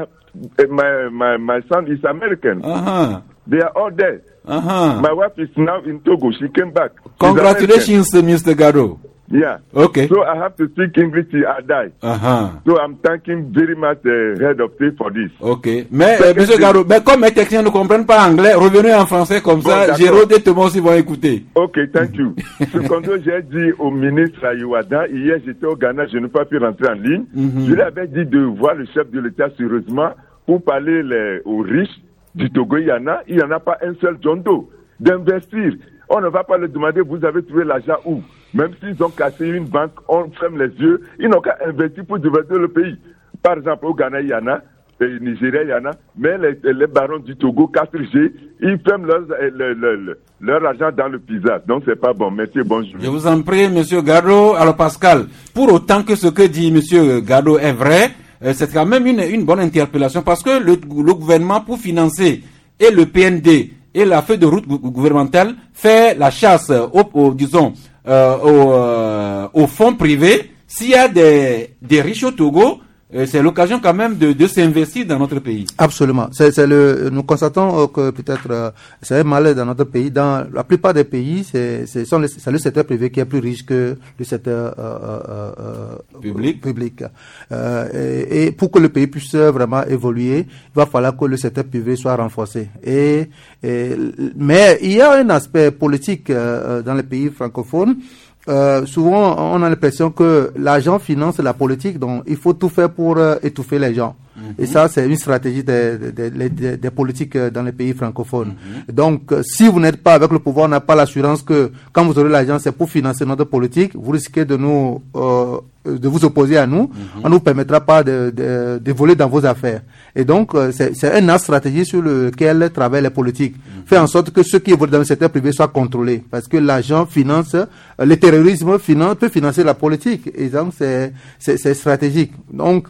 my, my, my son is American. Uh-huh. They are all dead. Uh-huh. My wife is now in Togo. She came back. Congratulations, Mister Garo. Yeah. Okay. So I have to speak English till I die. Uh-huh. So I'm thanking very much the head of state for this. Okay. Mais, euh, Monsieur Garo, mais comme mes techniciens ne comprennent pas anglais, revenez en français comme bon, ça, Jérôme et Thomas aussi vont écouter. Ok, thank you. Secondo, j'ai dit au ministre Ayouada, hier j'étais au Ghana, je n'ai pas pu rentrer en ligne. Mm-hmm. Je lui avais dit de voir le chef de l'État sérieusement pour parler les, aux riches du Togo. Il y en a, il n'y en a pas un seul John Doe. D'investir. On ne va pas leur demander, vous avez trouvé l'argent où? Même s'ils ont cassé une banque, on ferme les yeux. Ils n'ont qu'à investir pour développer le pays. Par exemple, au Ghana, il y en a. Au Nigeria, il y en a. Mais les, les barons du Togo, quatre G, ils ferment leur, leur, leur, leur argent dans le pizza. Donc, c'est pas bon. Merci, bonjour. Je vous en prie, monsieur Gado. Alors, Pascal, pour autant que ce que dit monsieur Gado est vrai, euh, c'est quand même une, une bonne interpellation parce que le, le gouvernement, pour financer et le P N D et la feuille de route gouvernementale, fait la chasse au, au disons, Euh, aux, euh, aux fonds privés. S'il y a des, des riches au Togo, euh, c'est l'occasion quand même de, de s'investir dans notre pays. Absolument. C'est, c'est le, nous constatons euh, que peut-être euh, c'est un mal dans notre pays. Dans la plupart des pays, c'est, c'est, sont les, c'est le secteur privé qui est plus riche que le secteur euh, euh, euh, public. public. Euh, et, et pour que le pays puisse vraiment évoluer, il va falloir que le secteur privé soit renforcé. Et, et mais il y a un aspect politique euh, dans les pays francophones. Euh, souvent, on a l'impression que l'argent finance la politique, donc il faut tout faire pour euh, étouffer les gens. Mm-hmm. Et ça, c'est une stratégie des, des, des, des, des politiques dans les pays francophones. Mm-hmm. Donc, euh, si vous n'êtes pas avec le pouvoir, on n'a pas l'assurance que quand vous aurez l'argent, c'est pour financer notre politique, vous risquez de nous euh, de vous opposer à nous. Mm-hmm. On ne vous permettra pas de, de, de voler dans vos affaires. Et donc, euh, c'est, c'est un axe stratégique sur lequel travaillent les politiques. Mm-hmm. Faire en sorte que ceux qui évoluent dans le secteur privé soient contrôlés. Parce que l'argent finance, euh, le terrorisme finance, peut financer la politique. Et donc, c'est, c'est, c'est stratégique. Donc,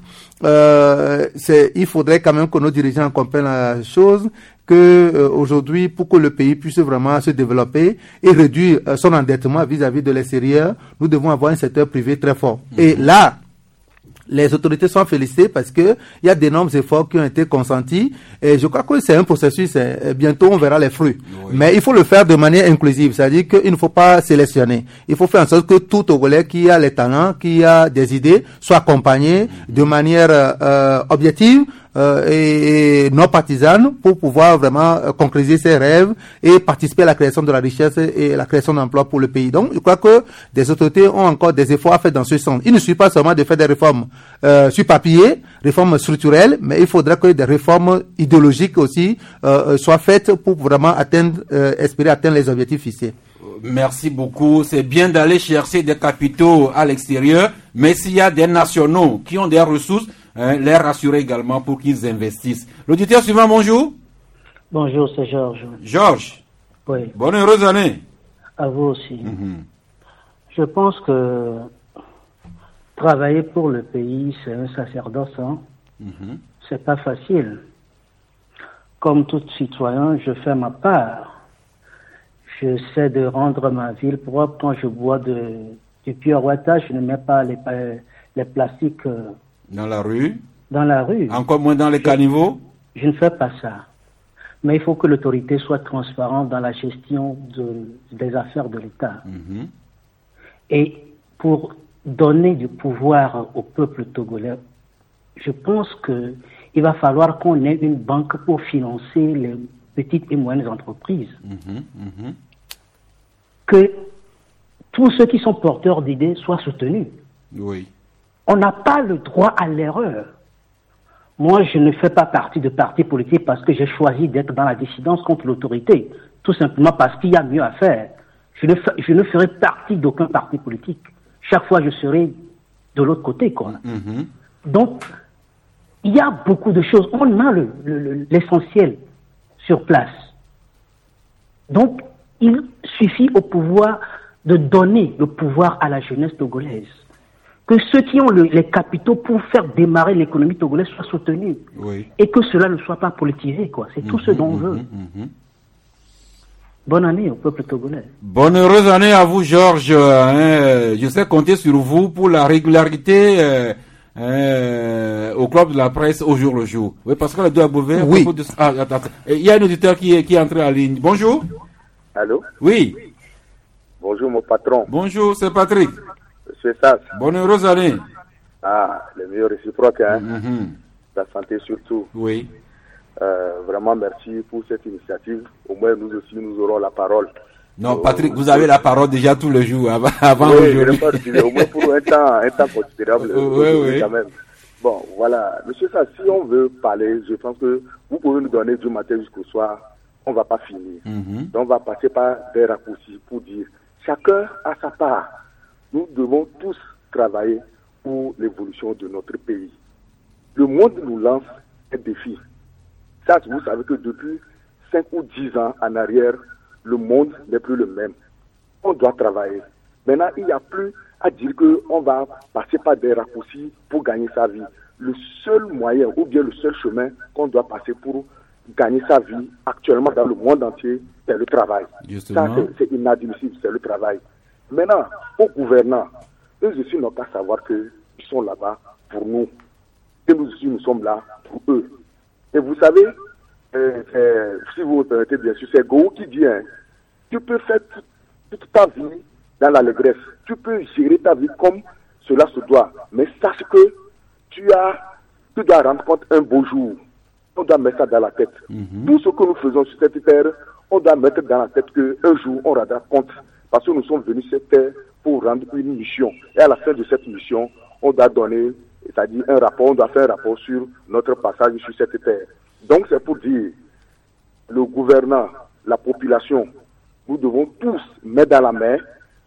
euh, c'est, il faudrait quand même que nos dirigeants comprennent la chose, que euh, aujourd'hui, pour que le pays puisse vraiment se développer et réduire euh, son endettement vis-à-vis de l'extérieur, nous devons avoir un secteur privé très fort. Mmh. Et là, les autorités sont félicitées parce que il y a d'énormes efforts qui ont été consentis et je crois que c'est un processus, et bientôt on verra les fruits. Oui. Mais il faut le faire de manière inclusive, c'est-à-dire qu'il ne faut pas sélectionner. Il faut faire en sorte que tout Togolais qui a les talents, qui a des idées, soit accompagné mmh. de manière euh, objective euh, et, et non partisane pour pouvoir vraiment euh, concrétiser ses rêves et participer à la création de la richesse et la création d'emplois pour le pays. Donc, je crois que des autorités ont encore des efforts à faire dans ce sens. Il ne suffit pas seulement de faire des réformes euh, sur papier, réformes structurelles, mais il faudra que des réformes idéologiques aussi euh, soient faites pour vraiment atteindre, euh, espérer atteindre les objectifs fixés. Merci beaucoup. C'est bien d'aller chercher des capitaux à l'extérieur, mais s'il y a des nationaux qui ont des ressources, hein, les rassurer également pour qu'ils investissent. L'auditeur suivant, bonjour. Bonjour, c'est Georges. Georges. Oui. Bonne heureuse année. À vous aussi. Mm-hmm. Je pense que travailler pour le pays, c'est un sacerdoce. Hein? Mm-hmm. C'est pas facile. Comme tout citoyen, je fais ma part. J'essaie de rendre ma ville propre. Quand je bois de, du pure water, je ne mets pas les, les plastiques euh, dans la rue. Dans la rue. Encore moins dans les caniveaux. Je ne fais pas ça. Mais il faut que l'autorité soit transparente dans la gestion de, des affaires de l'État. Mm-hmm. Et pour donner du pouvoir au peuple togolais, je pense que il va falloir qu'on ait une banque pour financer les petites et moyennes entreprises. Mm-hmm. Mm-hmm. Que tous ceux qui sont porteurs d'idées soient soutenus. Oui. On n'a pas le droit à l'erreur. Moi, je ne fais pas partie de parti politique parce que j'ai choisi d'être dans la dissidence contre l'autorité. Tout simplement parce qu'il y a mieux à faire. Je ne, je ne ferai partie d'aucun parti politique. Chaque fois, je serai de l'autre côté, quoi. Mm-hmm. Donc, il y a beaucoup de choses. On a le, le, l'essentiel sur place. Donc, il suffit au pouvoir de donner le pouvoir à la jeunesse togolaise. Que ceux qui ont le, les capitaux pour faire démarrer l'économie togolaise soient soutenus. Oui. Et que cela ne soit pas politisé, quoi. C'est mmh, tout ce dont on veut. Mmh, mmh. Bonne année au peuple togolais. Bonne heureuse année à vous, Georges. Hein, je sais compter sur vous pour la régularité euh, euh, au club de la presse au jour le jour. Oui, Pascal Edouard Beauvais. Oui. De... Ah, attends, attends. Il y a un auditeur qui, qui est entré en ligne. Bonjour. Allô? Oui. Bonjour, mon patron. Bonjour, c'est Patrick. C'est ça. Bonne heureuse année. Ah, le meilleur réciproque, hein. Mm-hmm. La santé surtout. Oui. Euh, vraiment, merci pour cette initiative. Au moins, nous aussi, nous aurons la parole. Non, Patrick, euh, vous avez la parole déjà tous les jours, avant, avant oui, aujourd'hui. Je au moins pour un temps, un temps considérable. Oui, oui. Quand même. Bon, voilà. Monsieur Sa, si on veut parler, je pense que vous pouvez nous donner du matin jusqu'au soir. On ne va pas finir. Mm-hmm. Donc, on va passer par des raccourcis pour dire chacun a sa part. Nous devons tous travailler pour l'évolution de notre pays. Le monde nous lance un défi. Ça, vous savez que depuis cinq ou dix ans en arrière, le monde n'est plus le même. On doit travailler. Maintenant, il n'y a plus à dire qu'on va passer par des raccourcis pour gagner sa vie. Le seul moyen ou bien le seul chemin qu'on doit passer pour gagner sa vie actuellement dans le monde entier, c'est le travail. Justement. Ça, c'est, c'est inadmissible, c'est le travail. Maintenant, aux gouvernants, eux aussi n'ont qu'à savoir qu'ils sont là-bas pour nous. Et nous aussi, nous sommes là pour eux. Et vous savez, euh, euh, si vous me permettez bien sûr, c'est Gou qui dit, hein, tu peux faire toute, toute ta vie dans l'allégresse. Tu peux gérer ta vie comme cela se doit. Mais sache que tu as, tu dois rendre compte un beau jour. On doit mettre ça dans la tête. Mm-hmm. Tout ce que nous faisons sur cette terre, on doit mettre dans la tête qu'un jour, on rendra compte. Parce que nous sommes venus sur cette terre pour rendre une mission. Et à la fin de cette mission, on doit donner, c'est-à-dire un rapport, on doit faire un rapport sur notre passage sur cette terre. Donc c'est pour dire, le gouvernant, la population, nous devons tous mettre dans la main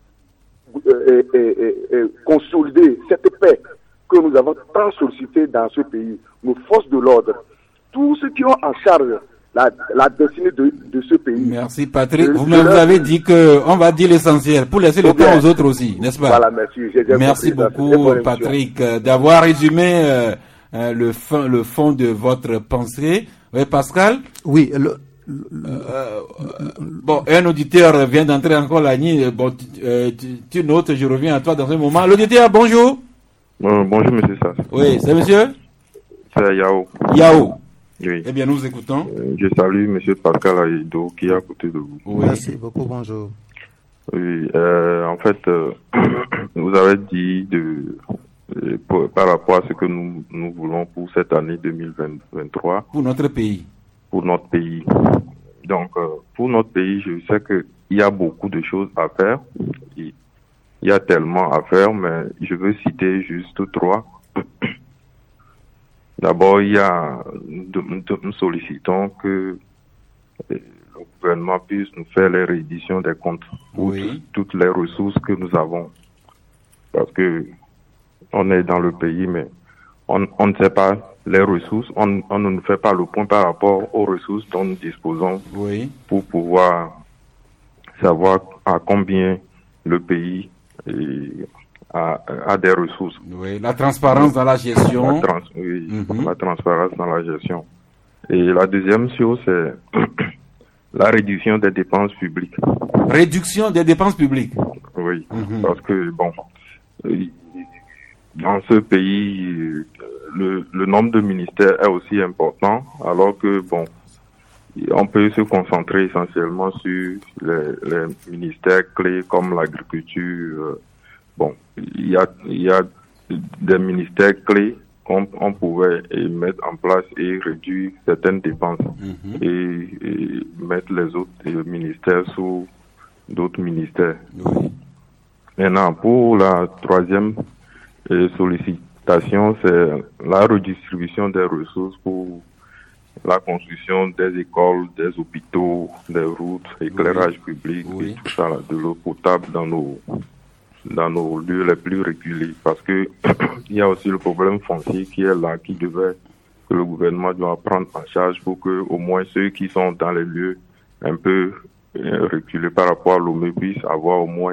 et, et, et, et consolider cette paix que nous avons tant sollicitée dans ce pays. Nos forces de l'ordre, tous ceux qui ont en charge La, la destinée de, de ce pays. Merci Patrick. Vous vous avez dit que on va dire l'essentiel pour laisser le temps aux autres aussi, n'est-ce pas? Voilà, merci. J'ai merci beaucoup Patrick euh, d'avoir résumé euh, euh, le fond, le fond de votre pensée. Oui, Pascal. Oui. Le, le, euh, euh, bon, un auditeur vient d'entrer encore la ligne. Bon, tu, euh, tu, tu notes, je reviens à toi dans un moment. L'auditeur, bonjour. Euh, bonjour, monsieur Sass. Oui, c'est monsieur C'est Yao. Yao. Oui. Eh bien, nous écoutons. Euh, je salue monsieur Pascal Aïdo qui est à côté de vous. Oui. Merci beaucoup, bonjour. Oui, euh, en fait, euh, vous avez dit de, euh, pour, par rapport à ce que nous, nous voulons pour cette année deux mille vingt-trois. Pour notre pays. Pour notre pays. Donc, euh, pour notre pays, je sais qu'il y a beaucoup de choses à faire. Il y a tellement à faire, mais je veux citer juste trois. D'abord, il y a, nous sollicitons que le gouvernement puisse nous faire les rééditions des comptes pour oui. toutes les ressources que nous avons. Parce que on est dans le pays, mais on, on ne sait pas les ressources, on, on ne fait pas le point par rapport aux ressources dont nous disposons oui. pour pouvoir savoir à combien le pays est, a, a des ressources. Oui, la transparence dans la gestion. La, trans, oui, mm-hmm. la transparence dans la gestion. Et la deuxième chose, c'est la réduction des dépenses publiques. Réduction des dépenses publiques. Oui, mm-hmm. parce que, bon, dans ce pays, le, le nombre de ministères est aussi important, alors que, bon, on peut se concentrer essentiellement sur les, les ministères clés comme l'agriculture. Euh, bon, il y a, il y a des ministères clés qu'on on pouvait mettre en place et réduire certaines dépenses mm-hmm. et, et mettre les autres ministères sous d'autres ministères. Oui. Maintenant, pour la troisième sollicitation, c'est la redistribution des ressources pour la construction des écoles, des hôpitaux, des routes, éclairage oui. public oui. et tout ça, là, de l'eau potable dans nos dans nos lieux les plus reculés. Parce que il y a aussi le problème foncier qui est là, qui devait que le gouvernement doit prendre en charge pour que au moins ceux qui sont dans les lieux un peu euh, reculés par rapport à l'O M E puissent avoir au moins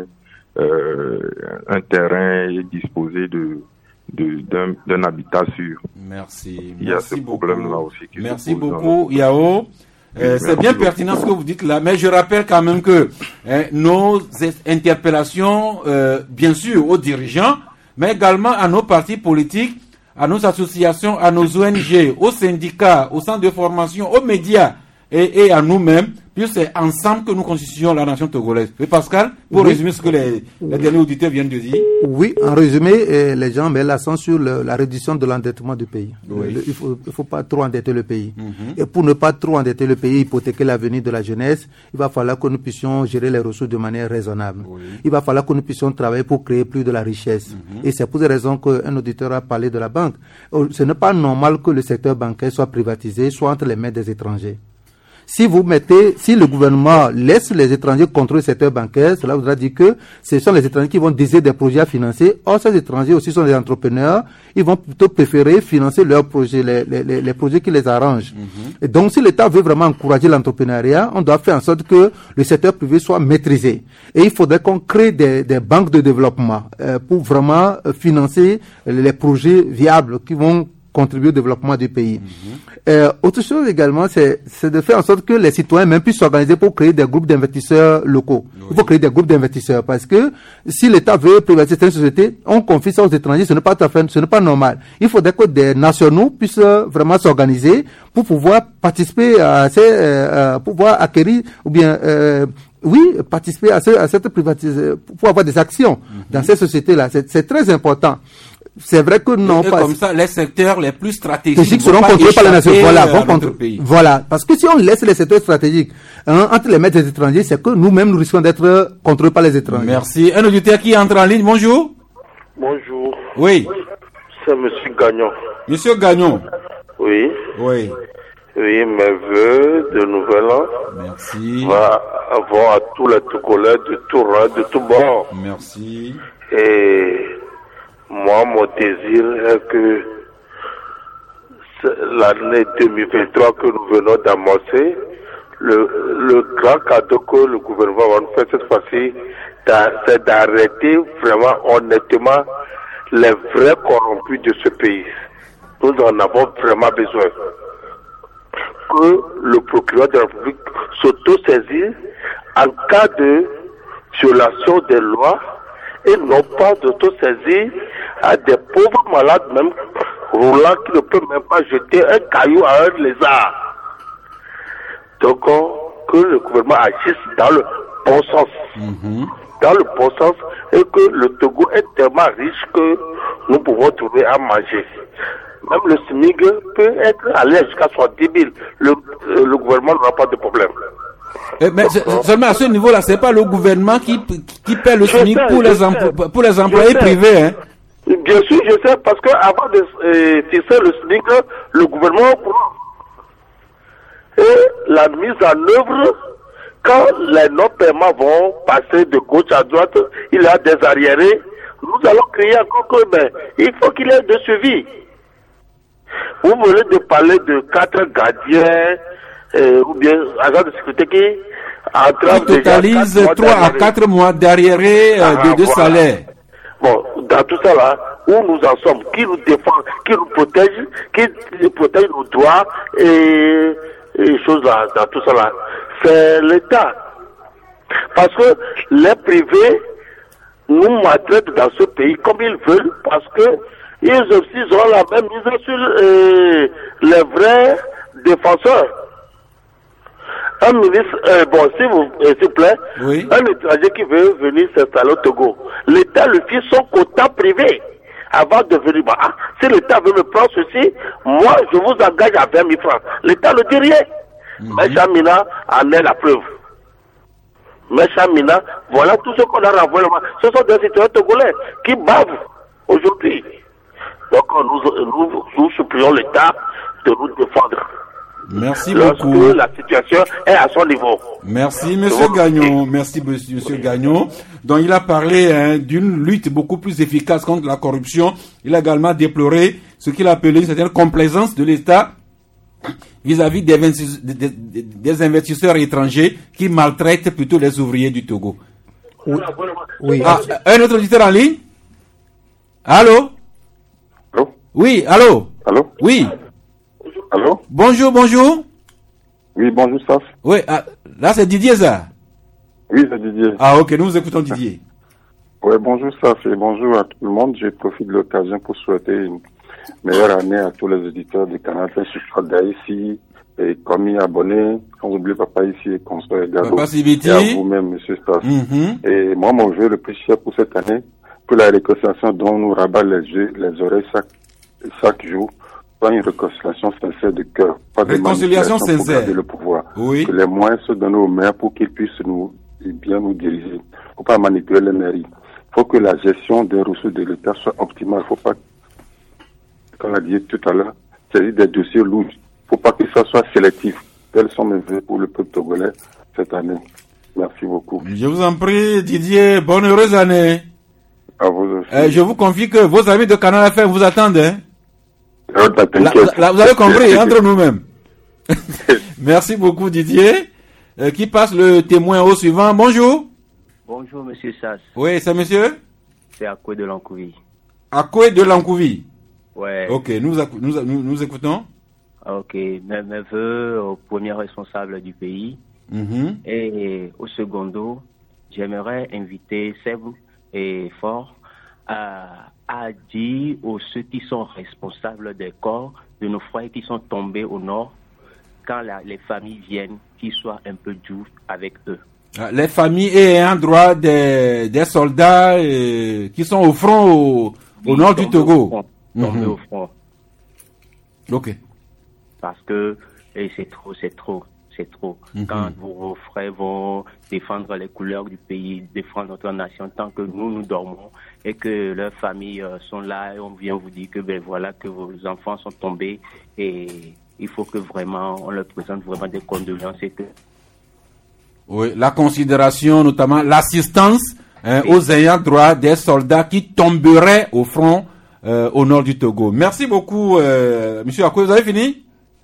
euh, un terrain et disposer de De, d'un, d'un habitat sûr. Merci. Il y a Merci ce problème-là aussi. Qui Merci se pose beaucoup, Yao. Euh, c'est bien pertinent ce que vous dites là, mais je rappelle quand même que hein, nos interpellations, euh, bien sûr, aux dirigeants, mais également à nos partis politiques, à nos associations, à nos O N G, aux syndicats, aux centres de formation, aux médias et, et à nous-mêmes, puis c'est ensemble que nous constituons la nation togolaise. Oui, Pascal, pour oui. résumer ce que les, les derniers auditeurs viennent de dire. Oui, en résumé, euh, les gens mettent l'accent sur le, la réduction de l'endettement du pays. Oui. Le, il faut, il faut pas trop endetter le pays. Mm-hmm. Et pour ne pas trop endetter le pays, hypothéquer l'avenir de la jeunesse, il va falloir que nous puissions gérer les ressources de manière raisonnable. Oui. Il va falloir que nous puissions travailler pour créer plus de la richesse. Mm-hmm. Et c'est pour ces raisons qu'un auditeur a parlé de la banque. Ce n'est pas normal que le secteur bancaire soit privatisé, soit entre les mains des étrangers. Si vous mettez, si le gouvernement laisse les étrangers contrôler le secteur bancaire, cela voudra dire que ce sont les étrangers qui vont désirer des projets à financer. Or, ces étrangers aussi sont des entrepreneurs. Ils vont plutôt préférer financer leurs projets, les, les, les projets qui les arrangent. Mm-hmm. Et donc, si l'État veut vraiment encourager l'entrepreneuriat, on doit faire en sorte que le secteur privé soit maîtrisé. Et il faudrait qu'on crée des, des banques de développement euh, pour vraiment euh, financer les projets viables qui vont contribuer au développement du pays. Mm-hmm. Euh, autre chose également, c'est, c'est de faire en sorte que les citoyens même puissent s'organiser pour créer des groupes d'investisseurs locaux. Oui. Il faut créer des groupes d'investisseurs parce que si l'État veut privatiser certaines sociétés, on confie ça aux étrangers, ce n'est pas tout à fait, ce n'est pas normal. Il faudrait que des nationaux puissent vraiment s'organiser pour pouvoir participer à ces, euh, pour pouvoir acquérir ou bien euh, oui, participer à, ce, à cette privatisation, pour avoir des actions mm-hmm. dans ces sociétés-là. C'est, c'est très important. C'est vrai que non, et pas. Comme ça, les secteurs les plus stratégiques, stratégiques seront contrôlés par les nations. Voilà, vont contre... pays. Voilà. Parce que si on laisse les secteurs stratégiques hein, entre les mains des étrangers, c'est que nous-mêmes nous risquons d'être contrôlés par les étrangers. Merci. Un auditeur qui entre en ligne. Bonjour. Bonjour. Oui. C'est Monsieur Gagnon. Monsieur Gagnon. Oui. Oui. Oui, mes vœux de nouvel an. Merci. Va avoir à tous les Togolais de tout rang, de tout bord. Merci. Et moi, mon désir est que l'année deux mille vingt-trois que nous venons d'amorcer, le, le grand cadeau que le gouvernement va nous faire cette fois-ci, c'est d'arrêter vraiment honnêtement les vrais corrompus de ce pays. Nous en avons vraiment besoin. Que le procureur de la République s'auto-saisisse en cas de violation des lois et non pas d'auto-saisir à des pauvres malades même roulants qui ne peuvent même pas jeter un caillou à un lézard. Donc, que le gouvernement agisse dans le bon sens. Mm-hmm. Dans le bon sens, et que le Togo est tellement riche que nous pouvons trouver à manger. Même le S M I G peut être allé jusqu'à soixante-dix mille. Le, euh, le gouvernement n'aura pas de problème. Eh, mais Donc, seulement à ce niveau-là, c'est pas le gouvernement qui, qui paie le S M I G pour, les empl- pour les employés privés. Hein. Bien sûr, je sais, parce qu'avant de euh, tisser le S M I G, le gouvernement prend. Et la mise en œuvre, quand les non-paiements vont passer de gauche à droite, il y a des arriérés, nous allons crier encore que, mais il faut qu'il y ait de suivi. Vous venez de parler de quatre gardiens, euh, ou bien agents de sécurité qui entravent déjà totalise trois à quatre mois d'arriérés euh, de, de voilà. salaire. Bon, dans tout ça là, où nous en sommes, qui nous défend, qui nous protège, qui protège nos droits et, et choses là, dans tout ça là, c'est l'État. Parce que les privés nous maltraitent dans ce pays comme ils veulent, parce que ils aussi ont la même mise sur euh, les vrais défenseurs. Un ministre, euh, bon, si vous, euh, s'il vous plaît, oui. Un étranger qui veut venir s'installer au Togo, l'État lui fit son quota privé avant de venir. Bah, ah, si l'État veut me prendre ceci, moi, je vous engage à vingt mille francs. L'État ne dit rien. Mm-hmm. Mais Chamina en est la preuve. Mais Chamina, voilà tout ce qu'on a renvoyé. Ce sont des citoyens togolais qui bavent aujourd'hui. Donc, nous, nous, nous supplions l'État de nous défendre. Merci Lorsque beaucoup. La situation est à son niveau. Merci, monsieur Gagnon. Merci, monsieur Gagnon. Donc, il a parlé hein, d'une lutte beaucoup plus efficace contre la corruption. Il a également déploré ce qu'il a appelé une certaine complaisance de l'État vis-à-vis des, des, des investisseurs étrangers qui maltraitent plutôt les ouvriers du Togo. Oui. oui. Ah, un autre auditeur en ligne? Allô? Allô? Oui, allô? Allô? Oui. Allô? Bonjour, bonjour. Oui, bonjour, Saf. Oui, ah, là c'est Didier, ça? Oui, c'est Didier. Ah, ok, nous vous écoutons Didier. Oui, bonjour, Saf, et bonjour à tout le monde. Je profite de l'occasion pour souhaiter une meilleure année à tous les auditeurs du canal sur d'Aïssi, et commis abonnés, sans oublier Papa ici et Constant et Gado. Papa Sibiti. Et à vous-même, monsieur Saf. Mm-hmm. Et moi, mon vœu le plus cher pour cette année, pour la réconciliation dont nous rabat les yeux, les oreilles chaque, chaque jour, pas une réconciliation sincère de cœur. Pas de réconciliation sincère. Pour garder le pouvoir. Oui. Que les moyens se donnent aux maires pour qu'ils puissent nous, bien nous diriger. Faut pas manipuler les mairies. Faut que la gestion des ressources de l'État soit optimale. Faut pas, comme l'a dit tout à l'heure, saisir des dossiers lourds. Faut pas que ça soit sélectif. Tels sont mes vœux pour le peuple togolais cette année. Merci beaucoup. Je vous en prie, Didier. Bonne heureuse année. À vous aussi. Euh, je vous confie que vos amis de Canal F M vous attendent, hein. Oh, bah, là, là, vous avez compris, entre nous-mêmes. Merci beaucoup, Didier. Euh, qui passe le témoin au suivant? Bonjour. Bonjour, monsieur Sass. Oui, c'est monsieur? C'est Akoué de Lankouvie. Akoué de Lankouvie. Ouais. Ok, nous, nous, nous, nous écoutons. Ok, mes, mes voeux au premier responsable du pays. Mm-hmm. Et au secondo, j'aimerais inviter Seb et Fort à, à dire aux ceux qui sont responsables des corps de nos frères qui sont tombés au nord, quand la, les familles viennent, qu'ils soient un peu doux avec eux. Les familles ayant droit des, des soldats euh, qui sont au front au, au oui, nord du Togo. Tombés mm-hmm. au front. Ok. Parce que et c'est trop, c'est trop, c'est trop. Mm-hmm. Quand vos, vos frères vont défendre les couleurs du pays, défendre notre nation, tant que nous, nous dormons et que leurs familles euh, sont là et on vient vous dire que ben voilà que vos enfants sont tombés et il faut que vraiment on leur présente vraiment des condoléances et que oui, la considération, notamment l'assistance hein, oui. aux ayants droit des soldats qui tomberaient au front euh, au nord du Togo. Merci beaucoup, euh, monsieur Akoué. Vous avez fini?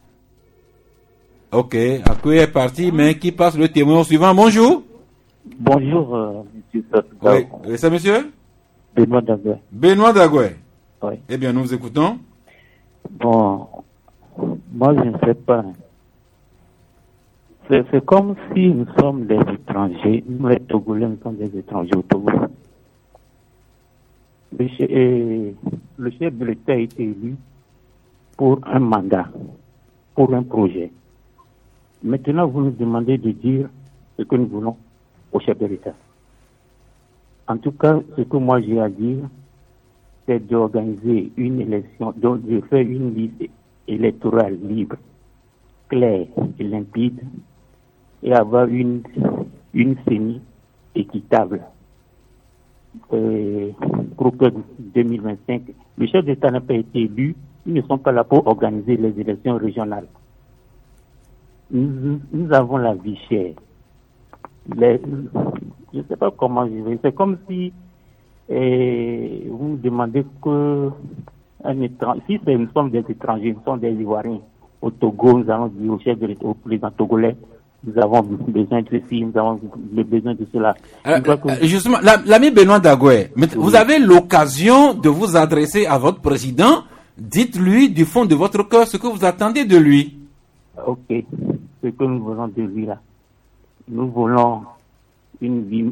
Ok, Akoué est parti, mais qui passe le témoin au suivant? Bonjour. Bonjour, euh, monsieur. Oui, oui c'est monsieur? Benoît Dagoué. Benoît Dagoué. Oui. Eh bien, nous vous écoutons. Bon, moi je ne sais pas. C'est, c'est comme si nous sommes des étrangers, nous les Togolais, nous sommes des étrangers au Togo. le chef, euh, le chef de l'État a été élu pour un mandat, pour un projet. Maintenant, vous nous demandez de dire ce que nous voulons au chef de l'État. En tout cas, ce que moi j'ai à dire, c'est d'organiser une élection, donc de faire une liste électorale libre, claire et limpide, et avoir une, une C E N I équitable. Euh, pour que deux mille vingt-cinq, le chef d'État n'a pas été élu, ils ne sont pas là pour organiser les élections régionales. Nous, nous avons la vie chère. Les, je ne sais pas comment je vais. C'est comme si eh, vous me demandez que un étranger, si nous sommes des étrangers, nous sommes des Ivoiriens. Au Togo, nous allons dire au chef de l'État, au président togolais, nous avons besoin de ceci, nous avons besoin de cela. Alors, que... Justement, l'ami Benoît Dagoué, oui. Vous avez l'occasion de vous adresser à votre président. Dites-lui du fond de votre cœur ce que vous attendez de lui. Ok, ce que nous voulons de lui là. Nous voulons une vie,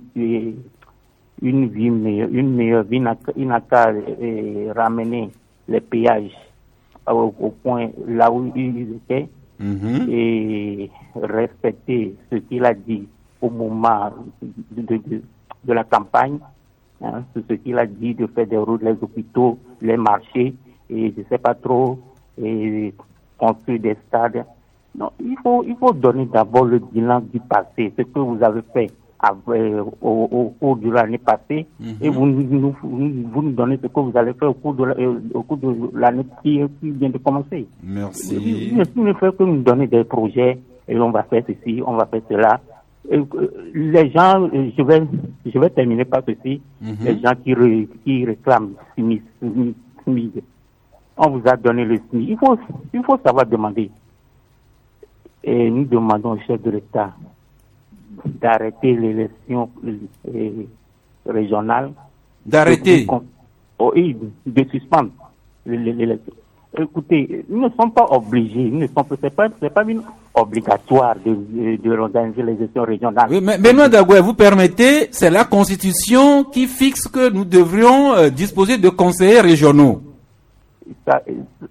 une vie meilleure, une meilleure vie, il n'a qu'à ramener les péages au, au point là où ils étaient mm-hmm. et respecter ce qu'il a dit au moment de, de, de, de la campagne, hein, ce qu'il a dit de faire des routes, les hôpitaux, les marchés, et je ne sais pas trop, et construire des stades. Non, il faut, il faut donner d'abord le bilan du passé, ce que vous avez fait avec, au, au cours de l'année passée, mm-hmm. et vous nous, vous nous donnez ce que vous allez faire au cours de, la, au cours de l'année qui, qui vient de commencer. Merci. Il, il ne fait que nous donner des projets, et on va faire ceci, on va faire cela. Et, les gens, je vais, je vais terminer par ceci, mm-hmm. les gens qui, re, qui réclament S M I, on vous a donné le S M I. Il faut, il faut savoir demander. Et nous demandons au chef de l'État d'arrêter l'élection régionale. D'arrêter Oui, de suspendre l'élection. Écoutez, nous ne sommes pas obligés, nous ne sommes c'est pas, c'est pas une obligatoire de, de, de organiser les élections régionales. Oui, mais Benoît Dagoué, vous permettez, c'est la Constitution qui fixe que nous devrions euh, disposer de conseillers régionaux. Ça,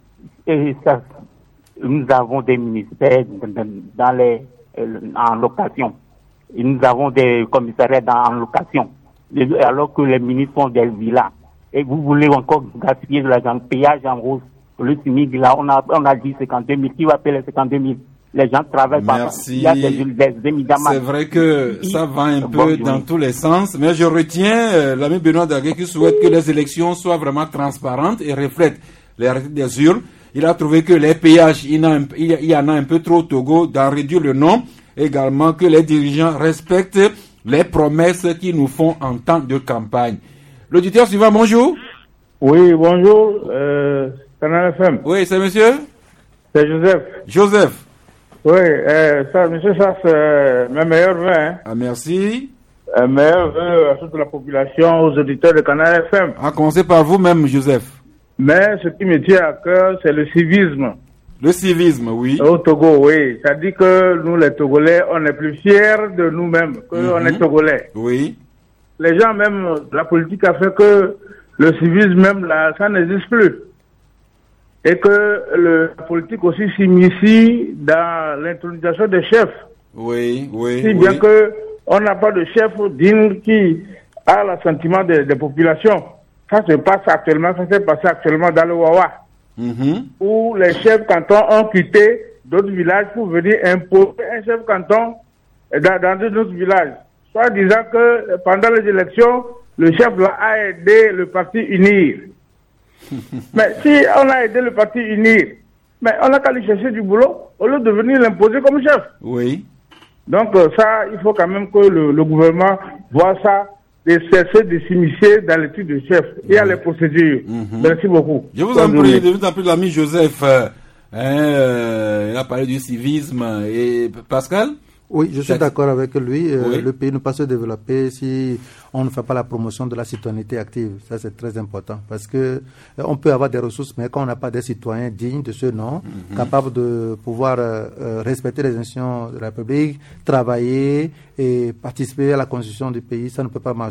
et ça, nous avons des ministères dans les, en location. Et nous avons des commissariats dans, en location. Alors que les ministres font des villas. Et vous voulez encore gaspiller de l'argent, péage en rose. Le S M I, là, on a, on a dit cinquante-deux mille. Qui va payer les cinquante-deux mille? Les gens travaillent pas. Merci. Il y a des, des, des C'est vrai que ça va un peu bon, dans oui. tous les sens. Mais je retiens euh, l'ami Benoît Dagoué qui souhaite que les élections soient vraiment transparentes et reflètent les réalités des urnes. Il a trouvé que les péages, il, a un, il y en a un peu trop au Togo, d'en réduire le nombre. Également que les dirigeants respectent les promesses qu'ils nous font en temps de campagne. L'auditeur suivant, bonjour. Oui, bonjour. Euh, Canal F M. Oui, c'est monsieur? C'est Joseph. Joseph. Oui, euh, ça, monsieur, ça, c'est mes meilleurs vœux. Hein. Ah, merci. Euh, meilleurs vœux à toute la population, aux auditeurs de Canal F M. À commencer par vous-même, Joseph. Mais ce qui me tient à cœur, c'est le civisme. Le civisme, oui. Au Togo, oui. Ça dit que nous, les Togolais, on est plus fiers de nous-mêmes que mm-hmm. on est Togolais. Oui. Les gens, même, la politique a fait que le civisme, même là, ça n'existe plus. Et que le, la politique aussi s'initie dans l'intronisation des chefs. Oui, oui. Si bien oui. que on n'a pas de chef digne qui a l'assentiment des, des populations. Ça se passe actuellement, ça s'est passé actuellement dans le Wawa. Mm-hmm. Où les chefs cantons ont quitté d'autres villages pour venir imposer un chef canton dans, dans d'autres villages. Soit disant que pendant les élections, le chef là a aidé le parti unir. Mais si on a aidé le parti unir, mais on n'a qu'à lui chercher du boulot au lieu de venir l'imposer comme chef. Oui. Donc ça, il faut quand même que le, le gouvernement voit ça et cesser de s'immiscer dans l'étude de chef et à les procédures. Mm-hmm. Merci beaucoup. Je vous en prie, je vous en prie, l'ami Joseph. Euh, hein, il a parlé du civisme. Et Pascal? Oui, je suis d'accord avec lui. Euh, oui. Le pays ne peut pas se développer si on ne fait pas la promotion de la citoyenneté active. Ça, c'est très important parce que euh, on peut avoir des ressources, mais quand on n'a pas des citoyens dignes de ce nom, mm-hmm. capables de pouvoir euh, respecter les institutions de la République, travailler et participer à la constitution du pays, ça ne peut pas marcher.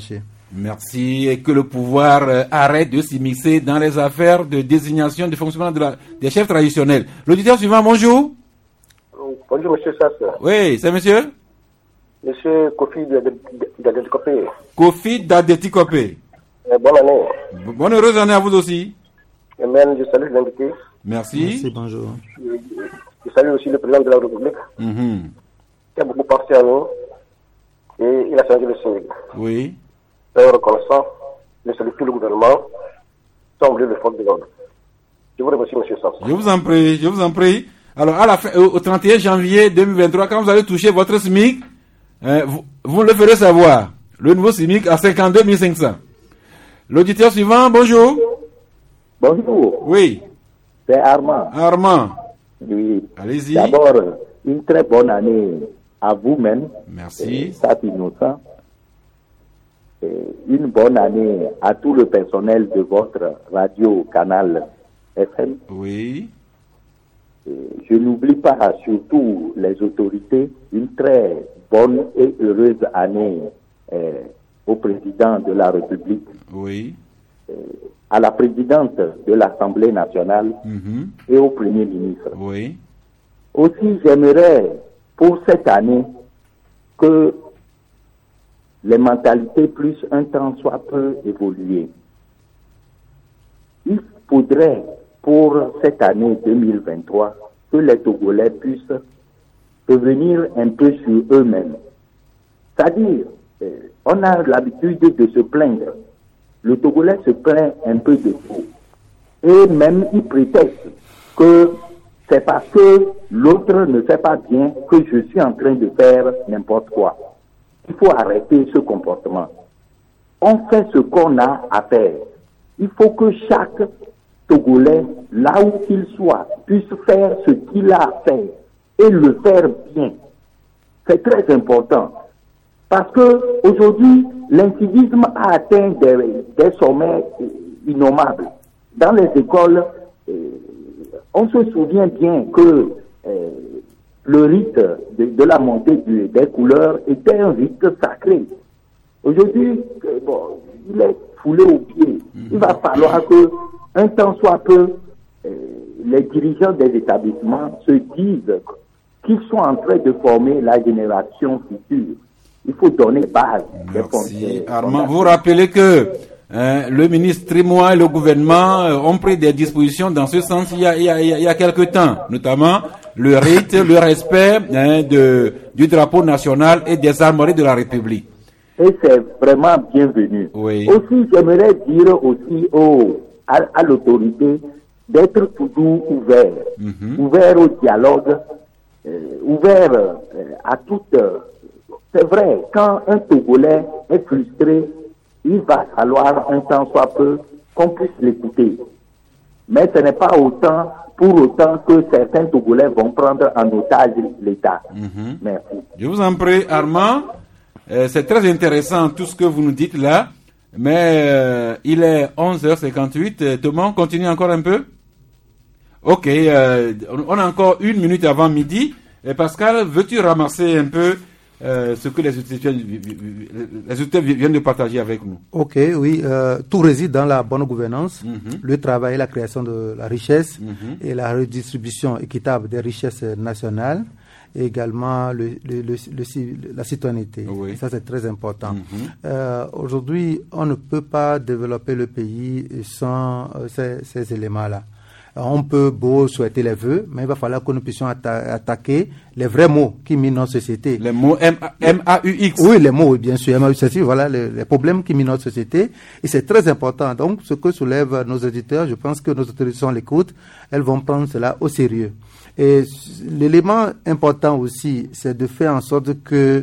Merci. Et que le pouvoir euh, arrête de s'immiscer dans les affaires de désignation de fonctionnement de la, des chefs traditionnels. L'auditeur suivant, bonjour. Bonjour, monsieur Sass. Oui, c'est monsieur Monsieur Kofi Dadetikope. Kofi Dadetikope. Euh, bonne année. B- bonne heureuse année à vous aussi. Et même, je salue l'invité. Merci. Merci, bonjour. Je, je salue aussi le président de la République, Mm-hmm. qui a beaucoup pensé à nous. Et il a changé le Sénégal. Oui. Très reconnaissant. Je salue tout le gouvernement, sans oublier le fort de l'ordre. Je vous remercie, monsieur Sass. Je vous en prie, je vous en prie. Alors, à la fin, au au trente et un janvier deux mille vingt-trois, quand vous allez toucher votre S M I C, hein, vous, vous le ferez savoir. Le nouveau S M I C à cinquante-deux mille cinq cents. L'auditeur suivant, bonjour. Bonjour. Oui. C'est Armand. Armand. Oui. Allez-y. D'abord, une très bonne année à vous-même. Merci. Ça, c'est innocent. Et une bonne année à tout le personnel de votre radio canal F M. Oui. Et je n'oublie pas, surtout les autorités, une très bonne et heureuse année euh, au président de la République. Oui. Euh, à la présidente de l'Assemblée nationale Mm-hmm. et au Premier ministre. Oui. Aussi, j'aimerais pour cette année que les mentalités plus un temps soit peu évoluer. Il faudrait pour cette année deux mille vingt-trois que les Togolais puissent revenir un peu sur eux-mêmes. C'est-à-dire, euh, on a l'habitude de se plaindre. Le Togolais se plaint un peu de tout. Et même il prétexte que c'est parce que l'autre ne fait pas bien que je suis en train de faire n'importe quoi. Il faut arrêter ce comportement. On fait ce qu'on a à faire. Il faut que chaque Togolais, là où qu'il soit, puisse faire ce qu'il a à faire et le faire bien. C'est très important. Parce que aujourd'hui, l'incivisme a atteint des, des sommets innommables. Dans les écoles, euh, on se souvient bien que euh, le rite de, de la montée du, des couleurs était un rite sacré. Aujourd'hui, euh, bon, il est foulé aux pieds. Il va falloir que un temps soit peu, euh, les dirigeants des établissements se disent qu'ils sont en train de former la génération future. Il faut donner base. Merci. Armand, vous rappelez que hein, le ministre Trimois et le gouvernement euh, ont pris des dispositions dans ce sens il y a, il y a, il y a quelque temps, notamment le rite, le respect hein, de, du drapeau national et des armoiries de la République. Et c'est vraiment bienvenu. Oui. Aussi, j'aimerais dire aussi au, à, à l'autorité d'être toujours ouvert, Mm-hmm. ouvert au dialogue, euh, ouvert euh, à toute... Euh, c'est vrai, quand un Togolais est frustré, il va falloir un temps soit peu qu'on puisse l'écouter. Mais ce n'est pas autant, pour autant que certains Togolais vont prendre en otage l'État. Mm-hmm. Merci. Je vous en prie, Armand. Euh, c'est très intéressant tout ce que vous nous dites là. Mais euh, il est onze heures cinquante-huit. Euh, Thomas, on continue encore un peu? Ok, euh, on a encore une minute avant midi. Et Pascal, veux-tu ramasser un peu euh, ce que les auditeurs, les auditeurs viennent de partager avec nous? Ok, oui, euh, tout réside dans la bonne gouvernance, Mm-hmm. le travail, la création de la richesse Mm-hmm. et la redistribution équitable des richesses nationales, et également le, le, le, le- la citoyenneté. Oui. Ça, c'est très important. Mm-hmm. Euh, Aujourd'hui, on ne peut pas développer le pays sans euh, ces, ces éléments-là. On peut beau souhaiter les vœux, mais il va falloir que nous puissions atta- attaquer les vrais mots qui minent notre société. Les mots M A U X. Oui, les mots, bien sûr. M A U X, voilà les, les problèmes qui minent notre société. Et c'est très important. Donc, ce que soulèvent nos auditeurs, je pense que nos autorités sont à l'écoute. Elles vont prendre cela au sérieux. Et l'élément important aussi, c'est de faire en sorte que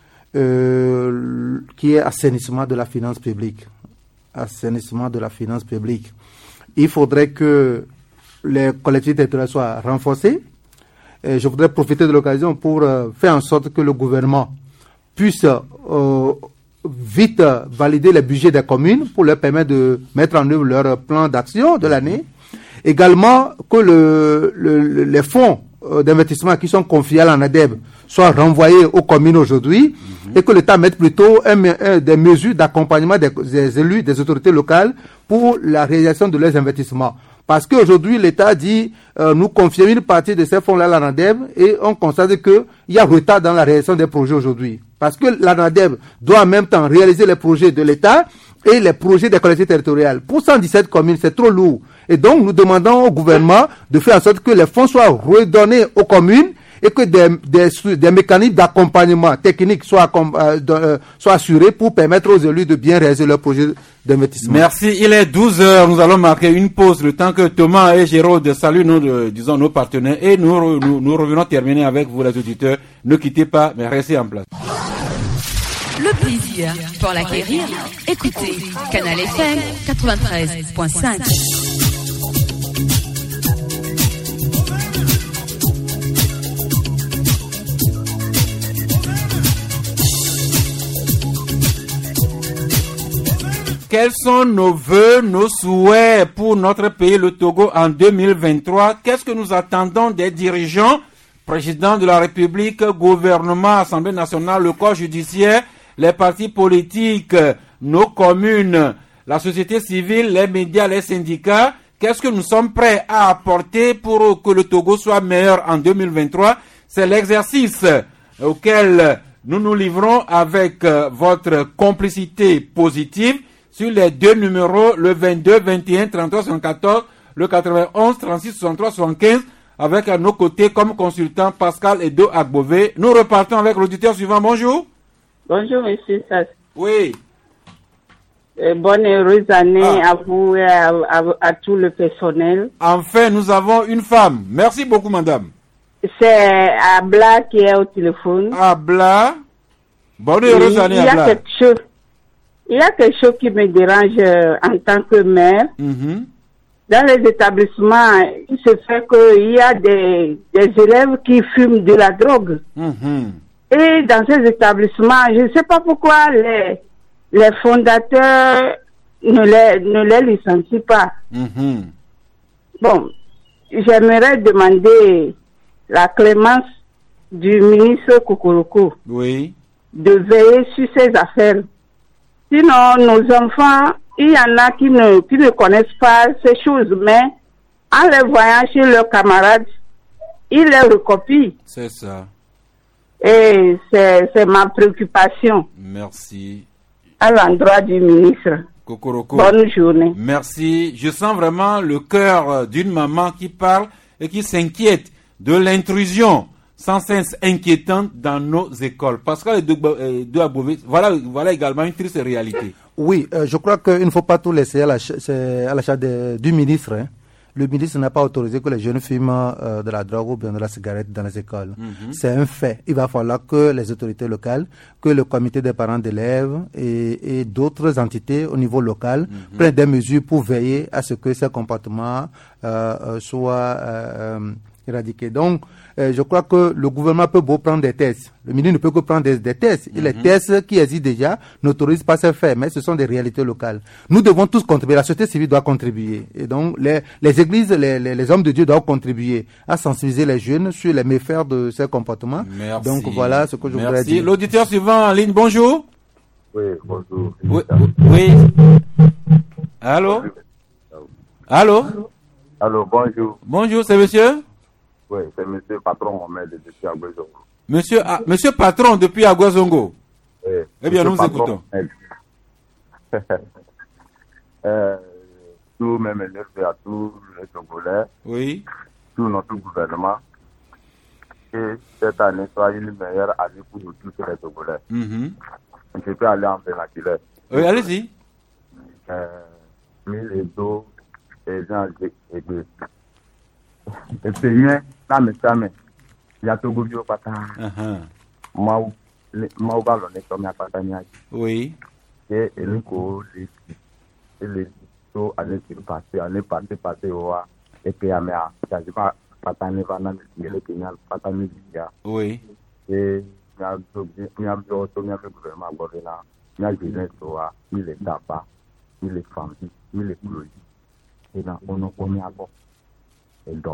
euh, qu'il y ait assainissement de la finance publique. Assainissement de la finance publique. Il faudrait que les collectivités territoriales soient renforcées. Et je voudrais profiter de l'occasion pour euh, faire en sorte que le gouvernement puisse euh, vite valider les budgets des communes pour leur permettre de mettre en œuvre leur plan d'action de l'année. Également que le, le, les fonds euh, d'investissement qui sont confiés à l'ANADEB soient renvoyés aux communes aujourd'hui, mm-hmm. et que l'État mette plutôt un, un, des mesures d'accompagnement des, des élus, des autorités locales pour la réalisation de leurs investissements. Parce qu'aujourd'hui, l'État dit, euh, nous confions une partie de ces fonds-là à l'ANADEB et on constate qu'il y a retard dans la réalisation des projets aujourd'hui. Parce que l'ANADEB doit en même temps réaliser les projets de l'État et les projets des collectivités territoriales. Pour cent dix-sept communes, c'est trop lourd. Et donc, nous demandons au gouvernement de faire en sorte que les fonds soient redonnés aux communes et que des, des, des mécanismes d'accompagnement technique soient, euh, de, soient assurés pour permettre aux élus de bien réaliser leurs projets d'investissement. Merci. Il est douze heures. Nous allons marquer une pause le temps que Thomas et Gérald saluent nos, euh, disons, nos partenaires et nous, nous, nous revenons terminer avec vous, les auditeurs. Ne quittez pas, mais restez en place. Le plaisir pour l'acquérir. Écoutez Canal F M quatre-vingt-treize point cinq. Quels sont nos vœux, nos souhaits pour notre pays, le Togo, en deux mille vingt-trois? Qu'est-ce que nous attendons des dirigeants, président de la République, gouvernement, Assemblée nationale, le corps judiciaire, les partis politiques, nos communes, la société civile, les médias, les syndicats? Qu'est-ce que nous sommes prêts à apporter pour que le Togo soit meilleur en deux mille vingt-trois? C'est l'exercice auquel nous nous livrons avec votre complicité positive sur les deux numéros, le vingt-deux, vingt et un, trente-trois, soixante-quatorze, le quatre-vingt-onze, trente-six, soixante-trois, soixante-quinze, avec à nos côtés comme consultant Pascal Edo Agbové. Nous repartons avec l'auditeur suivant. Bonjour. Bonjour, monsieur Sass. Oui. Et bonne et heureuse année ah. à vous et à, à, à tout le personnel. Enfin, nous avons une femme. Merci beaucoup, madame. C'est Abla qui est au téléphone. Abla. Bonne et heureuse année, Abla. Il y a quelque chose. Il y a quelque chose qui me dérange euh, en tant que mère. Mm-hmm. Dans les établissements, il se fait qu'il y a des, des élèves qui fument de la drogue. Mm-hmm. Et dans ces établissements, je ne sais pas pourquoi les, les fondateurs ne les, ne les licencient pas. Mm-hmm. Bon, j'aimerais demander la clémence du ministre Kokoroko oui. de veiller sur ces affaires. Sinon, nos enfants, il y en a qui ne, qui ne connaissent pas ces choses, mais en les voyant chez leurs camarades, ils les recopient. C'est ça. Et c'est, c'est ma préoccupation. Merci. À l'endroit du ministre. Kokoroko. Bonne journée. Merci. Je sens vraiment le cœur d'une maman qui parle et qui s'inquiète de l'intrusion sans cesse inquiétante dans nos écoles. Pascal de Agbové, voilà, voilà également une triste réalité. Oui, euh, je crois qu'il ne faut pas tout laisser à la, à la charge de, du ministre. Hein. Le ministre n'a pas autorisé que les jeunes fument euh, de la drogue ou bien de la cigarette dans les écoles. Mm-hmm. C'est un fait. Il va falloir que les autorités locales, que le comité des parents d'élèves et, et d'autres entités au niveau local mm-hmm. prennent des mesures pour veiller à ce que ces comportements euh, euh, soient euh, éradiqués. Donc, euh, je crois que le gouvernement peut beau prendre des tests. Le ministre ne peut que prendre des, des tests. Mm-hmm. Et les tests qui existent déjà n'autorisent pas ces faits, mais ce sont des réalités locales. Nous devons tous contribuer. La société civile doit contribuer. Et donc, les, les églises, les, les, les hommes de Dieu doivent contribuer à sensibiliser les jeunes sur les méfaits de ces comportements. Merci. Donc, voilà ce que je Merci. voudrais dire. L'auditeur suivant en ligne, bonjour. Oui, bonjour. Oui. oui. Allô? Allô? Allô, bonjour. Bonjour, c'est monsieur? Oui, c'est monsieur Patron Mohamed depuis Aguazongo. Monsieur, ah, monsieur Patron depuis Aguazongo. Oui. Eh bien, nous Patron, écoutons. euh, tous mes meilleurs et à tous les Togolais. Oui. Tout notre gouvernement. Et cette année soit une meilleure année pour nous tous les Togolais. Mm-hmm. Je peux aller en vernacular. Oui, allez-y. Euh, mille et dos et gens et deux. Et c'est bien, ça me tame. Il y a tout le monde qui est Mau, mau balon est comme un patania. Oui. Et le co, les, les, so, allez, c'est passé, allez, passé, passé, oa, et puis, à mea, ça, je pas, patane, vanan, le Kenya, patane, oui. Et, il y a deux, il y a deux, il y a deux gouvernements, là, il y a des gens, oa, il est d'abord, il est famille, il est plus. Et là, on a, on a, et donc,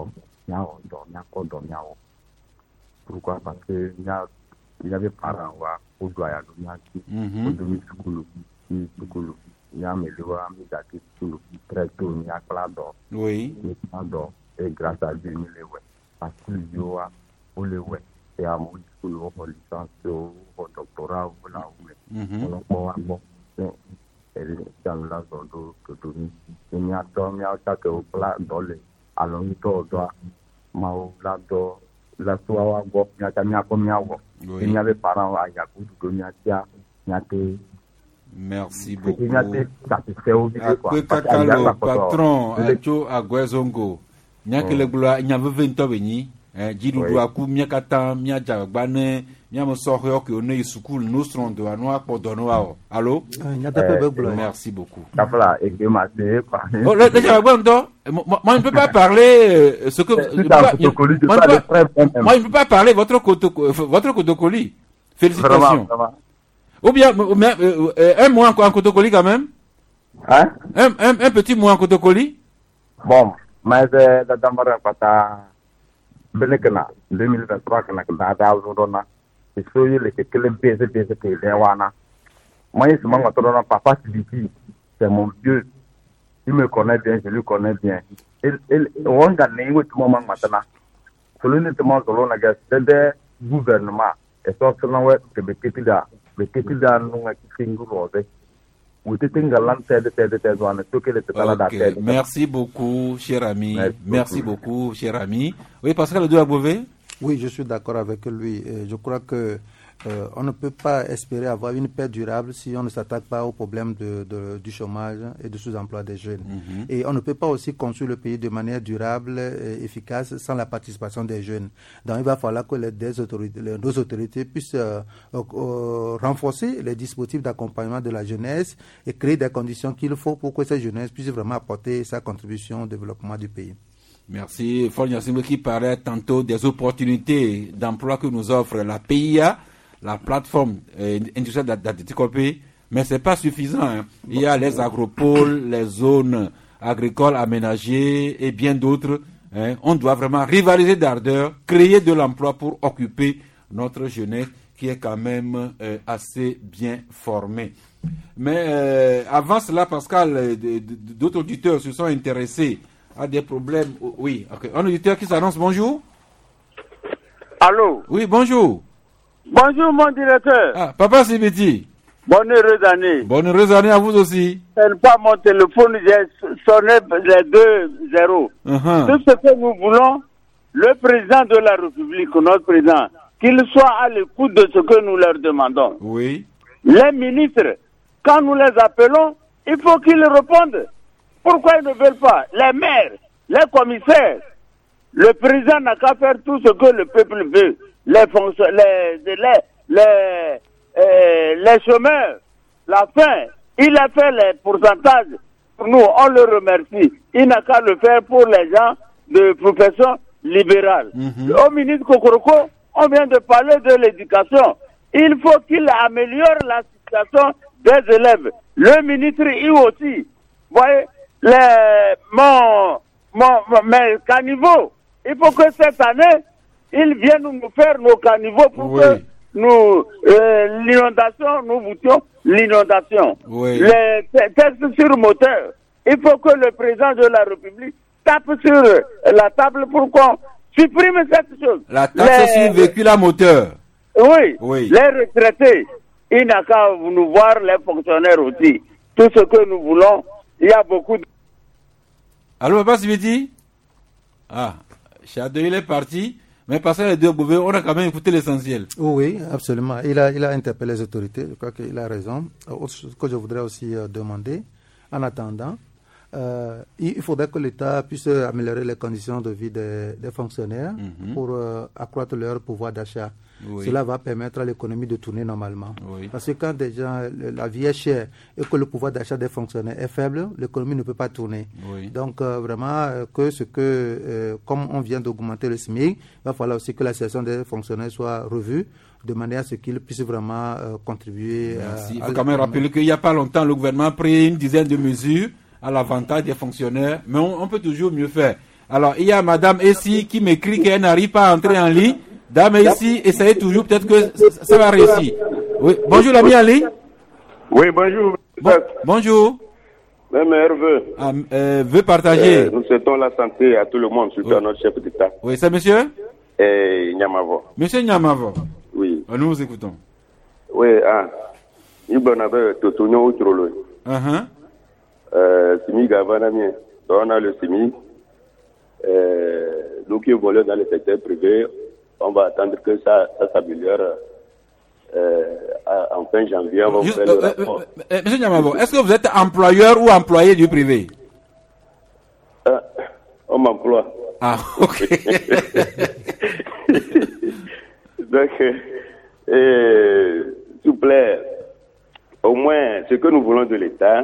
Pourquoi? Parce que il y a il y avait parents au doya au domicile il y a mes doigts très tôt il y a clado oui et grâce à Dieu les ouais parce que il y a pour les ouais et à mon school au licence au doctorat ou là on bon bon et dans la zone de domicile il y a donc il y a ça que au plat dans les alors il doit mau la do la soa go nya kamia ko miawo il y avait parents à yakou do nya tia nya te merci beaucoup nya te satisfait au vide quoi le patron acho agwezongo nya ke le gloa nya vevento beni eh jidu do aku mia kata mia jagbane mia mo so ho ke onu school no strong do anu apodo wa allo merci beaucoup kapla et que ma c'est quoi oh le jagbando moi je ne peux pas parler ce que moi je ne peux pas parler votre votre cotocoli félicitations ou bien un mot en cotocoli quand même hein un un un petit mot en cotocoli bon mais de d'amara pata benekna deux mille vingt-trois kana da da zona et soyez les que les baiser baiser que les wana moi je m'en attends papa Sidiki c'est mon vieux il me connaît bien je le connais bien il il on a né où tout moment maintenant celui ne demande solo na gas de gouvernement et ça seulement ouais que be ketida be ketida non a kingu robe Okay. Merci beaucoup, cher ami. Merci, Merci beaucoup. beaucoup, cher ami. Oui, Pascal Douabové. Oui, je suis d'accord avec lui. Je crois que euh, on ne peut pas espérer avoir une paix durable si on ne s'attaque pas au problème de, de, du chômage et du sous-emploi des jeunes. Mm-hmm. Et on ne peut pas aussi construire le pays de manière durable et efficace sans la participation des jeunes. Donc il va falloir que les, des autorités, les, nos autorités puissent euh, euh, renforcer les dispositifs d'accompagnement de la jeunesse et créer des conditions qu'il faut pour que cette jeunesse puisse vraiment apporter sa contribution au développement du pays. Merci. Fol Yassimbe qui parlait tantôt des opportunités d'emploi que nous offre la P I A, la plateforme euh, industrielle d'Atikopé, mais c'est pas suffisant. Hein. Il y a les agropoles, les zones agricoles aménagées et bien d'autres. Hein. On doit vraiment rivaliser d'ardeur, créer de l'emploi pour occuper notre jeunesse qui est quand même euh, assez bien formée. Mais euh, avant cela, Pascal, d'autres auditeurs se sont intéressés à des problèmes. Oui, ok. Un auditeur qui s'annonce, bonjour. Allô. Oui, bonjour. Bonjour, mon directeur. Ah, Papa Sibiti. Bonne heureuse année. Bonne heureuse année à vous aussi. Ce n'est pas mon téléphone, j'ai sonné les deux zéros. Uh-huh. Tout ce que nous voulons, le président de la République, notre président, qu'il soit à l'écoute de ce que nous leur demandons. Oui. Les ministres, quand nous les appelons, il faut qu'ils répondent. Pourquoi ils ne veulent pas? Les maires, les commissaires, le président n'a qu'à faire tout ce que le peuple veut. Les fonctionnaires, les, les, les, euh, les chômeurs, la faim, il a fait les pourcentages. Pour nous, on le remercie. Il n'a qu'à le faire pour les gens de profession libérale. Mm-hmm. Au ministre Kokoroko, on vient de parler de l'éducation. Il faut qu'il améliore la situation des élèves. Le ministre, il aussi. Vous voyez, les, mon, mon, mes caniveaux, il faut que cette année, ils viennent nous faire nos caniveaux pour oui. que nous, euh, l'inondation, nous votions l'inondation. Oui. Les tests sur moteur, il faut que le président de la République tape sur la table pour qu'on supprime cette chose. La taxe les, sur véhicule à moteur. Oui, oui. Les retraités, il n'a qu'à nous voir, les fonctionnaires aussi. Tout ce que nous voulons, il y a beaucoup de... Allô, Papa Sibiti? Ah, Chadeux, il est parti. Mais parce que les deux gouvernements, on a quand même écouté l'essentiel. Oui, absolument. Il a, il a interpellé les autorités. Je crois qu'il a raison. Autre chose que je voudrais aussi euh, demander, en attendant, euh, il faudrait que l'État puisse améliorer les conditions de vie des, des fonctionnaires mm-hmm. pour euh, accroître leur pouvoir d'achat. Oui. Cela va permettre à l'économie de tourner normalement. Oui. Parce que quand déjà la vie est chère et que le pouvoir d'achat des fonctionnaires est faible, l'économie ne peut pas tourner. Oui. Donc euh, vraiment euh, que ce que, euh, comme on vient d'augmenter le S M I C, il va falloir aussi que la situation des fonctionnaires soit revue de manière à ce qu'ils puissent vraiment euh, contribuer. Merci. À, il faut quand même rappeler qu'il n'y a pas longtemps, le gouvernement a pris une dizaine de mesures à l'avantage des fonctionnaires, mais on, on peut toujours mieux faire. Alors, il y a Madame Essi qui m'écrit qu'elle n'arrive pas à entrer en ligne. Dame Essi, essayez toujours, peut-être que ça, ça va réussir. Oui. Bonjour, l'ami en ligne. Oui, bonjour. Bon, bonjour. Mes meilleurs vœux. Ah, euh, vœux partagés. Euh, nous souhaitons la santé à tout le monde, surtout oui. à notre chef d'État. Oui, c'est monsieur Et Nyamavo. Monsieur Nyamavo. Oui. Nous vous écoutons. Oui, ah. Ibonabe, Totonio Outrolo. Uh-huh. Euh, Simi Gavanamien. On a le Simi. Euh, nous qui volons dans le secteur privé, on va attendre que ça, ça s'améliore. Euh, en fin janvier, on va Juste, faire euh, le rapport. euh, euh, Monsieur Nyamavo, est-ce que vous êtes employeur ou employé du privé? Euh, on m'emploie. Ah, ok. Donc, euh, s'il vous plaît, au moins, ce que nous voulons de l'État,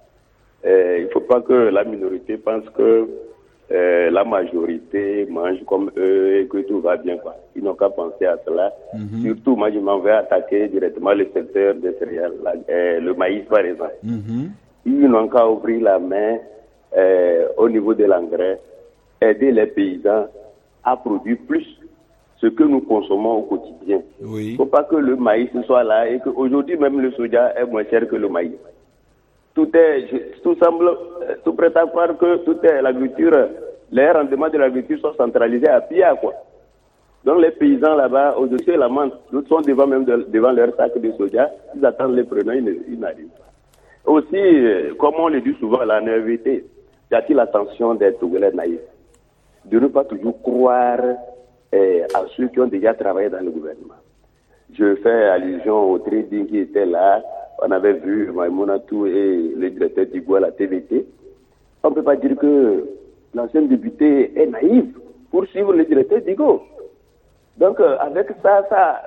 euh, il ne faut pas que la minorité pense que euh, la majorité mange comme eux et que tout va bien, quoi. Ils n'ont qu'à penser à cela. Mm-hmm. Surtout, moi, je m'en vais attaquer directement le secteur des céréales, la, euh, le maïs, par exemple. Mm-hmm. Ils n'ont qu'à ouvrir la main euh, au niveau de l'engrais, aider les paysans à produire plus ce que nous consommons au quotidien. Il oui. ne faut pas que le maïs soit là et qu'aujourd'hui même le soja est moins cher que le maïs. Tout est, tout semble, tout prêt à croire que tout est l'agriculture, les rendements de l'agriculture sont centralisés à Pia, quoi. Donc les paysans là-bas, au-dessus la menthe, ils sont devant même de, devant leur sac de soja, ils attendent les prenants, ils, ils n'arrivent pas. Aussi, comme on le dit souvent, la naïveté, j'attire l'attention des Togolais naïfs, de ne pas toujours croire eh, à ceux qui ont déjà travaillé dans le gouvernement. Je fais allusion au trading qui était là. On avait vu Maïmonatou et le directeur d'Igua à la T V T. On ne peut pas dire que l'ancien député est naïf pour suivre le directeur d'Igo. Donc, euh, avec ça, ça,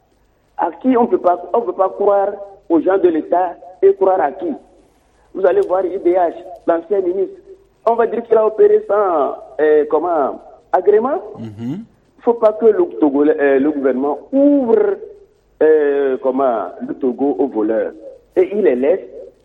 à qui on peut pas, on peut pas croire aux gens de l'État et croire à qui? Vous allez voir I D H, l'ancien ministre. On va dire qu'il a opéré sans, euh, comment, agrément. Il mm-hmm. ne faut pas que le, Togo, euh, le gouvernement ouvre Euh, comment, le Togo aux voleurs. Et il les laisse.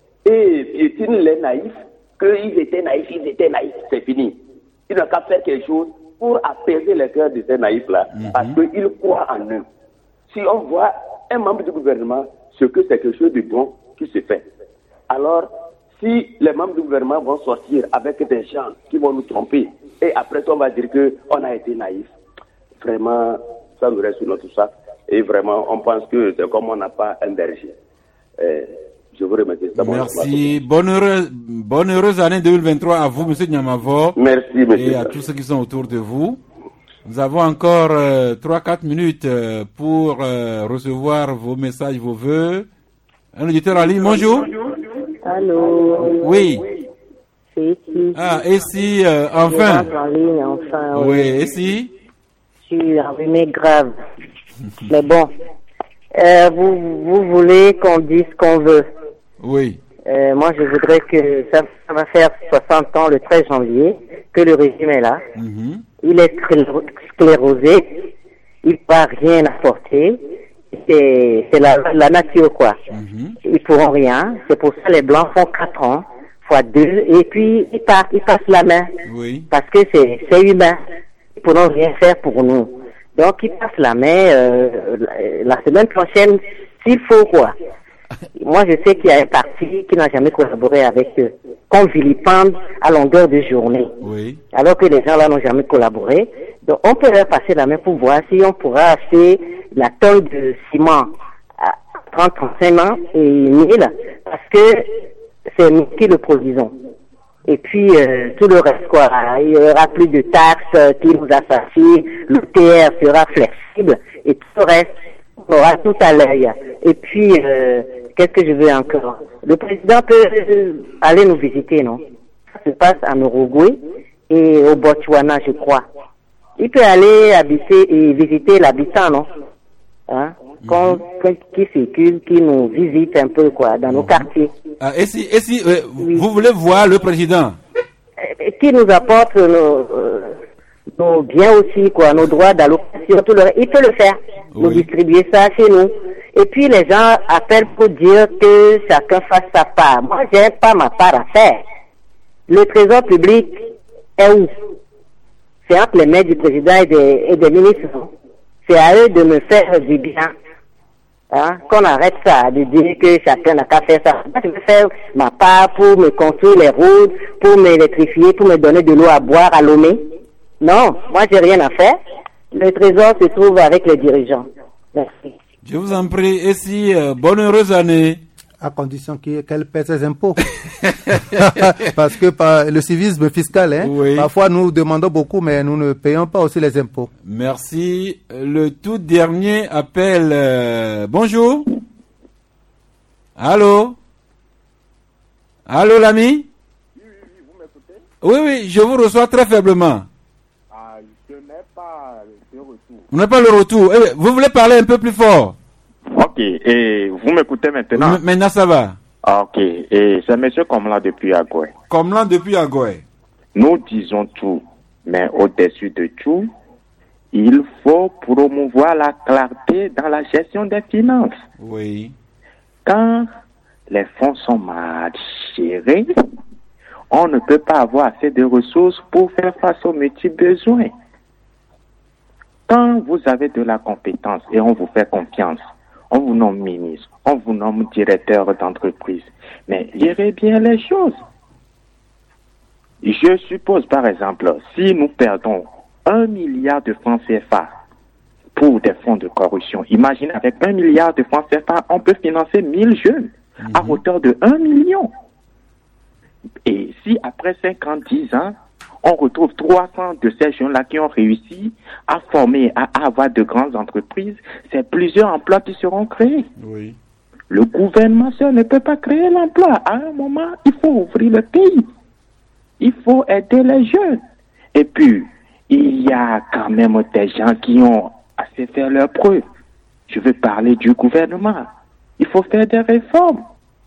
Et, et s'ils les naïfs, qu'ils étaient naïfs, ils étaient naïfs, c'est fini. Il n'a qu'à faire quelque chose pour apaiser les cœurs de ces naïfs-là, mm-hmm. parce qu'ils croient en eux. Si on voit un membre du gouvernement, ce que c'est quelque chose de bon qui se fait. Alors, si les membres du gouvernement vont sortir avec des gens qui vont nous tromper, et après on va dire qu'on a été naïf, vraiment, ça nous reste sur notre sac. Et vraiment, on pense que c'est comme on n'a pas un berger. Euh, je vous remercie. Merci. Bonne heureuse, bonne heureuse année deux mille vingt-trois à vous, monsieur Nyamavo. Merci, monsieur. Et à tous ceux qui sont autour de vous. Nous avons encore euh, trois à quatre minutes euh, pour euh, recevoir vos messages, vos vœux. Un auditeur en ligne, bonjour. Allô. Oui. C'est ici. Ah, ici, euh, enfin. En ligne, enfin. Oui, oui. Ici. Je suis enrhumé grave. Mais bon, euh, vous, vous voulez qu'on dise ce qu'on veut. Oui. Euh, moi, je voudrais que ça, ça va faire soixante ans le treize janvier, que le régime est là. Mm-hmm. Il est sclérosé, il ne peut rien apporter. C'est, c'est la, la nature, quoi. Mm-hmm. Ils pourront rien. C'est pour ça les Blancs font quatre ans, fois deux, et puis ils partent, ils passent la main. Oui. Parce que c'est, c'est humain. Ils ne pourront rien faire pour nous. Donc, ils passent la main euh, la, la semaine prochaine, s'il faut, quoi. Moi, je sais qu'il y a un parti qui n'a jamais collaboré avec eux, qu'on vilipende à longueur de journée. Oui. Alors que les gens là n'ont jamais collaboré. Donc, on peut leur passer la main pour voir si on pourra acheter la tonne de ciment à trente à trente-cinq ans et mille, parce que c'est nous qui le produisons. Et puis, euh, tout le reste, quoi. Il y aura plus de taxes euh, qui nous associent, le T R sera flexible, et tout le reste, on aura tout à l'œil. Et puis, euh, qu'est-ce que je veux encore? Le président peut euh, aller nous visiter, non? Ça se passe en Uruguay et au Botswana, je crois. Il peut aller habiter et visiter l'habitant, non? Hein? Qu'on, mm-hmm. qui circule, qui nous visite un peu, quoi, dans mm-hmm. nos quartiers. Ah, et si, et si euh, oui. vous voulez voir le président? Et qui nous apporte nos, euh, nos biens aussi, quoi, nos droits d'allocation, tout le reste. Il peut le faire, oui. nous distribuer ça chez nous. Et puis les gens appellent pour dire que chacun fasse sa part. Moi, j'ai pas ma part à faire. Le trésor public est où? c'est entre les mains du président et des, et des ministres. C'est à eux de me faire du bien. Hein? Qu'on arrête ça, de dire que chacun n'a qu'à faire ça. Moi, je vais faire ma part pour me construire les routes, pour m'électrifier, pour me donner de l'eau à boire à Lomé. Non, moi, j'ai rien à faire. Le trésor se trouve avec les dirigeants. Merci. Je vous en prie. Et si, euh, bonne heureuse année. À condition qu'elle paie ses impôts. Parce que par le civisme fiscal, hein, oui. Parfois nous demandons beaucoup, mais nous ne payons pas aussi les impôts. Merci. Le tout dernier appel. Euh, bonjour. Allô? Allô, l'ami? Oui, oui, oui, vous m'écoutez? Oui, oui, je vous reçois très faiblement. Ah, je n'ai pas le retour. Vous n'avez pas le retour. Eh, vous voulez parler un peu plus fort? Ok, et vous m'écoutez maintenant? Maintenant ça va. Ok, et c'est monsieur Komlan depuis Agoué. Komlan depuis Agoué. Nous disons tout, mais au-dessus de tout, il faut promouvoir la clarté dans la gestion des finances. Oui. Quand les fonds sont mal gérés, on ne peut pas avoir assez de ressources pour faire face aux multiples besoins. Quand vous avez de la compétence et on vous fait confiance, on vous nomme ministre, on vous nomme directeur d'entreprise, mais gérez bien les choses. Je suppose par exemple, si nous perdons un milliard de francs C F A pour des fonds de corruption, imaginez avec un milliard de francs C F A, on peut financer mille jeunes mmh. à hauteur de un million. Et si après cinquante, dix ans, on retrouve trois cents de ces jeunes-là qui ont réussi à former, à avoir de grandes entreprises, c'est plusieurs emplois qui seront créés. Oui. Le gouvernement seul ne peut pas créer l'emploi. À un moment, il faut ouvrir le pays. Il faut aider les jeunes. Et puis, il y a quand même des gens qui ont assez fait leurs preuves. Je veux parler du gouvernement. Il faut faire des réformes.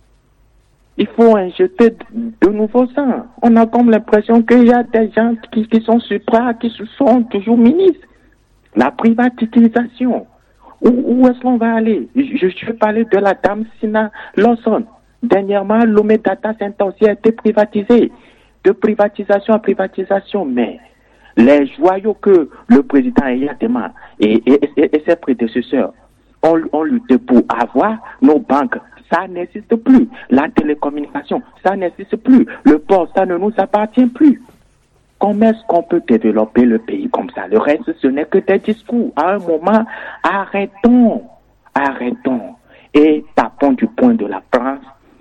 Il faut injecter de nouveaux sang. On a comme l'impression qu'il y a des gens qui, qui sont supra, qui sont toujours ministres. La privatisation. Où, où est-ce qu'on va aller? Je, je veux parler de la dame Sina Lawson. Dernièrement, Lomé Data Center aussi a été privatisé. De privatisation à privatisation, mais les joyaux que le président Eyadema et, et, et, et ses prédécesseurs ont, ont lutté pour avoir, nos banques, ça n'existe plus. La télécommunication, ça n'existe plus. Le port, ça ne nous appartient plus. Comment est-ce qu'on peut développer le pays comme ça? Le reste, ce n'est que des discours. À un moment, arrêtons, arrêtons et tapons du poing de la France.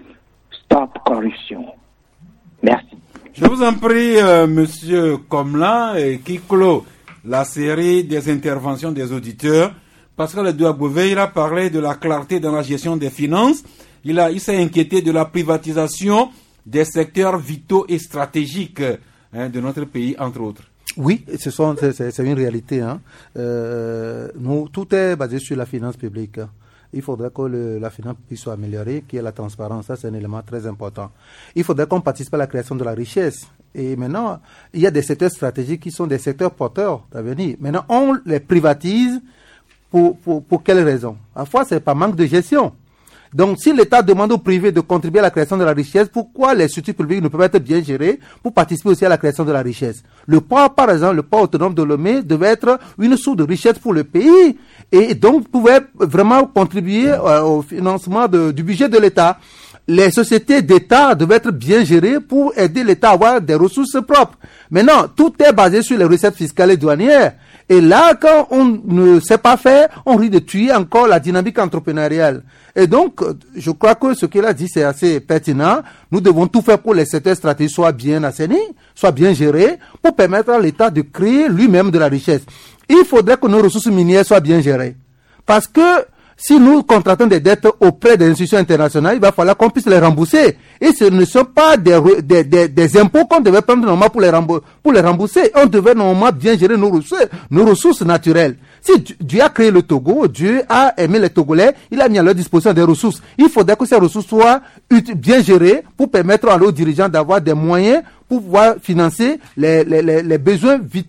Stop corruption. Merci. Je vous en prie, euh, Monsieur Komlan, et qui clôt la série des interventions des auditeurs. Pascal Douabouvé, il a parlé de la clarté dans la gestion des finances. Il a, il s'est inquiété de la privatisation des secteurs vitaux et stratégiques hein, de notre pays, entre autres. Oui, ce sont, c'est, c'est une réalité. Hein. Euh, nous, tout est basé sur la finance publique. Il faudrait que le, la finance publique soit améliorée, qu'il y ait la transparence. Ça, c'est un élément très important. Il faudrait qu'on participe à la création de la richesse. Et maintenant, il y a des secteurs stratégiques qui sont des secteurs porteurs d'avenir. Maintenant, on les privatise. Pour, pour, pour quelles raisons? Parfois, c'est par manque de gestion. Donc, si l'État demande au privé de contribuer à la création de la richesse, pourquoi les structures publiques ne peuvent être bien gérées pour participer aussi à la création de la richesse? Le port, par exemple, le port autonome de Lomé devait être une source de richesse pour le pays et donc pouvait vraiment contribuer euh, au financement de, du budget de l'État. Les sociétés d'État devaient être bien gérées pour aider l'État à avoir des ressources propres. Maintenant, tout est basé sur les recettes fiscales et douanières. Et là, quand on ne sait pas faire, on risque de tuer encore la dynamique entrepreneuriale. Et donc, je crois que ce qu'il a dit, c'est assez pertinent. Nous devons tout faire pour que les secteurs stratégiques soient bien assainis, soient bien gérés, pour permettre à l'État de créer lui-même de la richesse. Il faudrait que nos ressources minières soient bien gérées. Parce que si nous contractons des dettes auprès des institutions internationales, il va falloir qu'on puisse les rembourser. Et ce ne sont pas des, des, des, des impôts qu'on devait prendre normalement pour les, rembourser, pour les rembourser. On devait normalement bien gérer nos ressources, nos ressources naturelles. Si Dieu a créé le Togo, Dieu a aimé les Togolais, il a mis à leur disposition des ressources. Il faudrait que ces ressources soient bien gérées pour permettre à nos dirigeants d'avoir des moyens pour pouvoir financer les, les, les, les besoins vitaux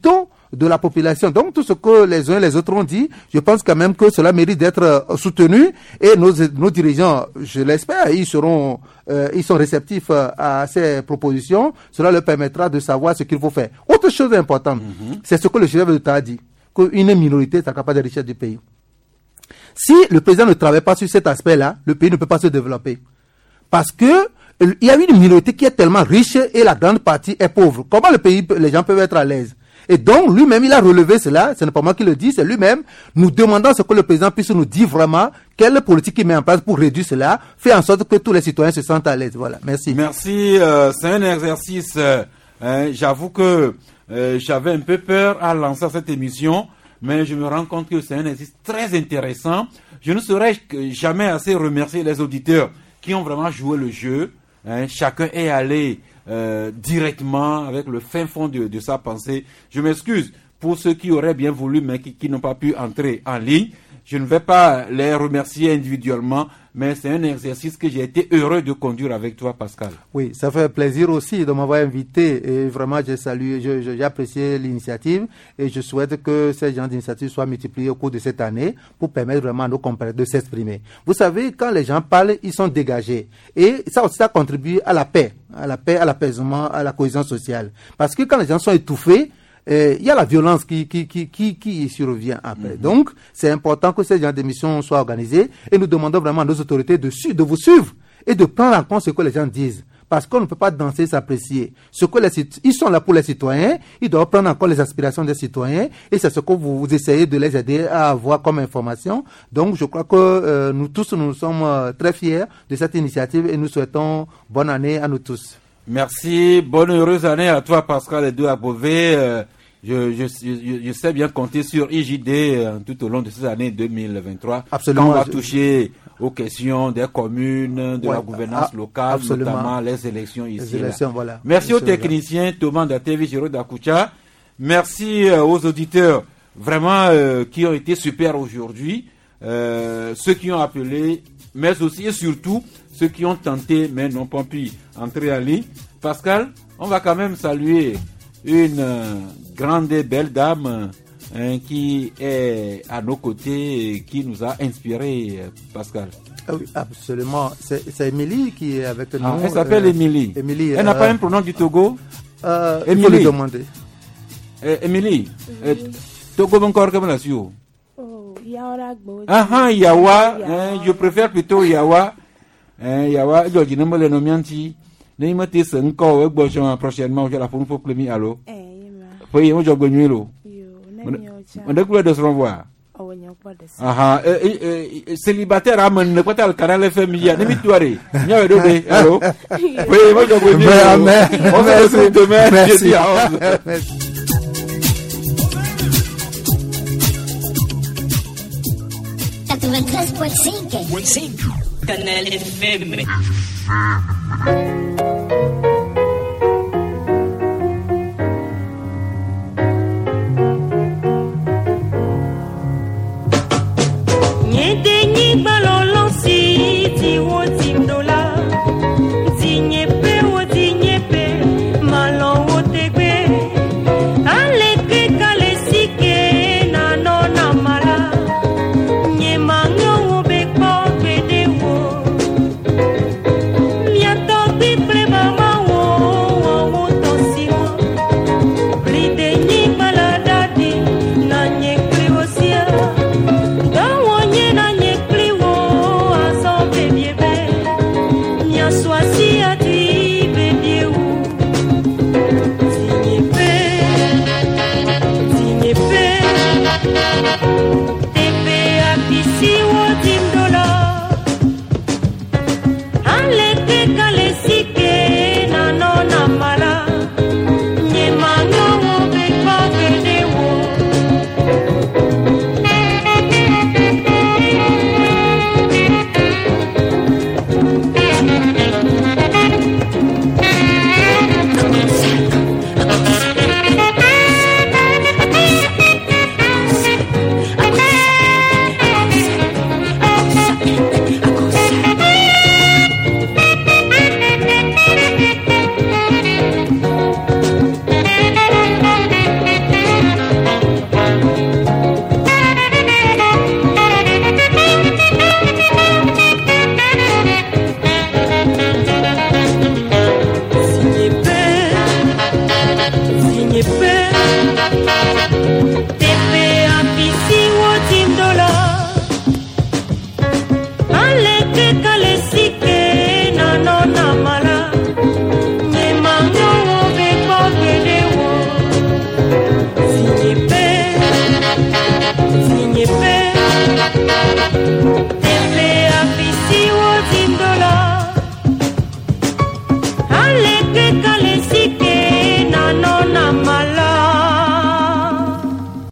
de la population. Donc tout ce que les uns et les autres ont dit, je pense quand même que cela mérite d'être euh, soutenu et nos, nos dirigeants, je l'espère, ils seront, euh, ils sont réceptifs euh, à ces propositions. Cela leur permettra de savoir ce qu'il faut faire. Autre chose importante, mm-hmm. c'est ce que le chef de l'État a dit, qu'une minorité est capable de richesse du pays. Si le président ne travaille pas sur cet aspect-là, le pays ne peut pas se développer. Parce que il y a une minorité qui est tellement riche et la grande partie est pauvre. Comment le pays, les gens peuvent être à l'aise? Et donc, lui-même, il a relevé cela. Ce n'est pas moi qui le dis, c'est lui-même. Nous demandons ce que le président puisse nous dire vraiment quelle politique il met en place pour réduire cela, faire en sorte que tous les citoyens se sentent à l'aise. Voilà. Merci. Merci. Euh, c'est un exercice. Euh, hein, j'avoue que euh, j'avais un peu peur à lancer cette émission, mais je me rends compte que c'est un exercice très intéressant. Je ne saurais jamais assez remercier les auditeurs qui ont vraiment joué le jeu. Hein, chacun est allé Euh, directement avec le fin fond de, de sa pensée. Je m'excuse pour ceux qui auraient bien voulu mais qui, qui n'ont pas pu entrer en ligne. Je ne vais pas les remercier individuellement, mais c'est un exercice que j'ai été heureux de conduire avec toi, Pascal. Oui, ça fait plaisir aussi de m'avoir invité et vraiment j'ai salué, je, je, j'ai apprécié l'initiative et je souhaite que ces genres d'initiatives soient multipliées au cours de cette année pour permettre vraiment à nos compatriotes de s'exprimer. Vous savez, quand les gens parlent, ils sont dégagés et ça aussi ça contribue à la paix, à la paix, à l'apaisement, à la cohésion sociale. Parce que quand les gens sont étouffés, il euh, y a la violence qui qui qui qui, qui survient après. Mm-hmm. Donc, c'est important que ces genres d'émissions soient organisées et nous demandons vraiment à nos autorités de, su- de vous suivre et de prendre en compte ce que les gens disent. Parce qu'on ne peut pas danser et s'apprécier. Ce que les, ils sont là pour les citoyens, ils doivent prendre en compte les aspirations des citoyens et c'est ce que vous, vous essayez de les aider à avoir comme information. Donc, je crois que euh, nous tous, nous sommes euh, très fiers de cette initiative et nous souhaitons bonne année à nous tous. Merci, bonne heureuse année à toi, Pascal Edouard Bové. Euh, Je, je, je, je sais bien compter sur I J D euh, tout au long de ces années deux mille vingt-trois. Absolument. Quand on va toucher aux questions des communes, de ouais, la gouvernance a, locale, absolument. notamment les élections ici. Les élections, voilà. Merci aux Monsieur techniciens, Thomas Datevi, Jérôme Dakucha. Merci euh, aux auditeurs, vraiment, euh, qui ont été super aujourd'hui. Euh, ceux qui ont appelé, mais aussi et surtout ceux qui ont tenté, mais n'ont pas pu entrer en ligne. Pascal, on va quand même saluer une euh, grande et belle dame hein, qui est à nos côtés et qui nous a inspiré, Pascal. Ah oui, absolument. C'est, c'est Émilie qui est avec nous. Ah, elle s'appelle euh, Émilie. Émilie. Elle n'a euh, pas un pronom du Togo euh, Il faut lui demander. Euh, Émilie, oui. euh, Togo encore comme la Sio. Oh, ah ah, Yawa. Hein, je préfère plutôt Yawa. Hein, Yawa, je dis non, le nomianti. Ne me dis encore prochainement, je la pour pour le allo. Oui, on joue gagner l'eau. On a quoi de se renvoyer. Ah ah, célibataire à mon ne pas le canal F M I. Ne m'y tourez. N'y a pas de allo. Oui, moi je veux bien. On va se demain. Merci. quatre-vingt-treize point cinq. Canal F M.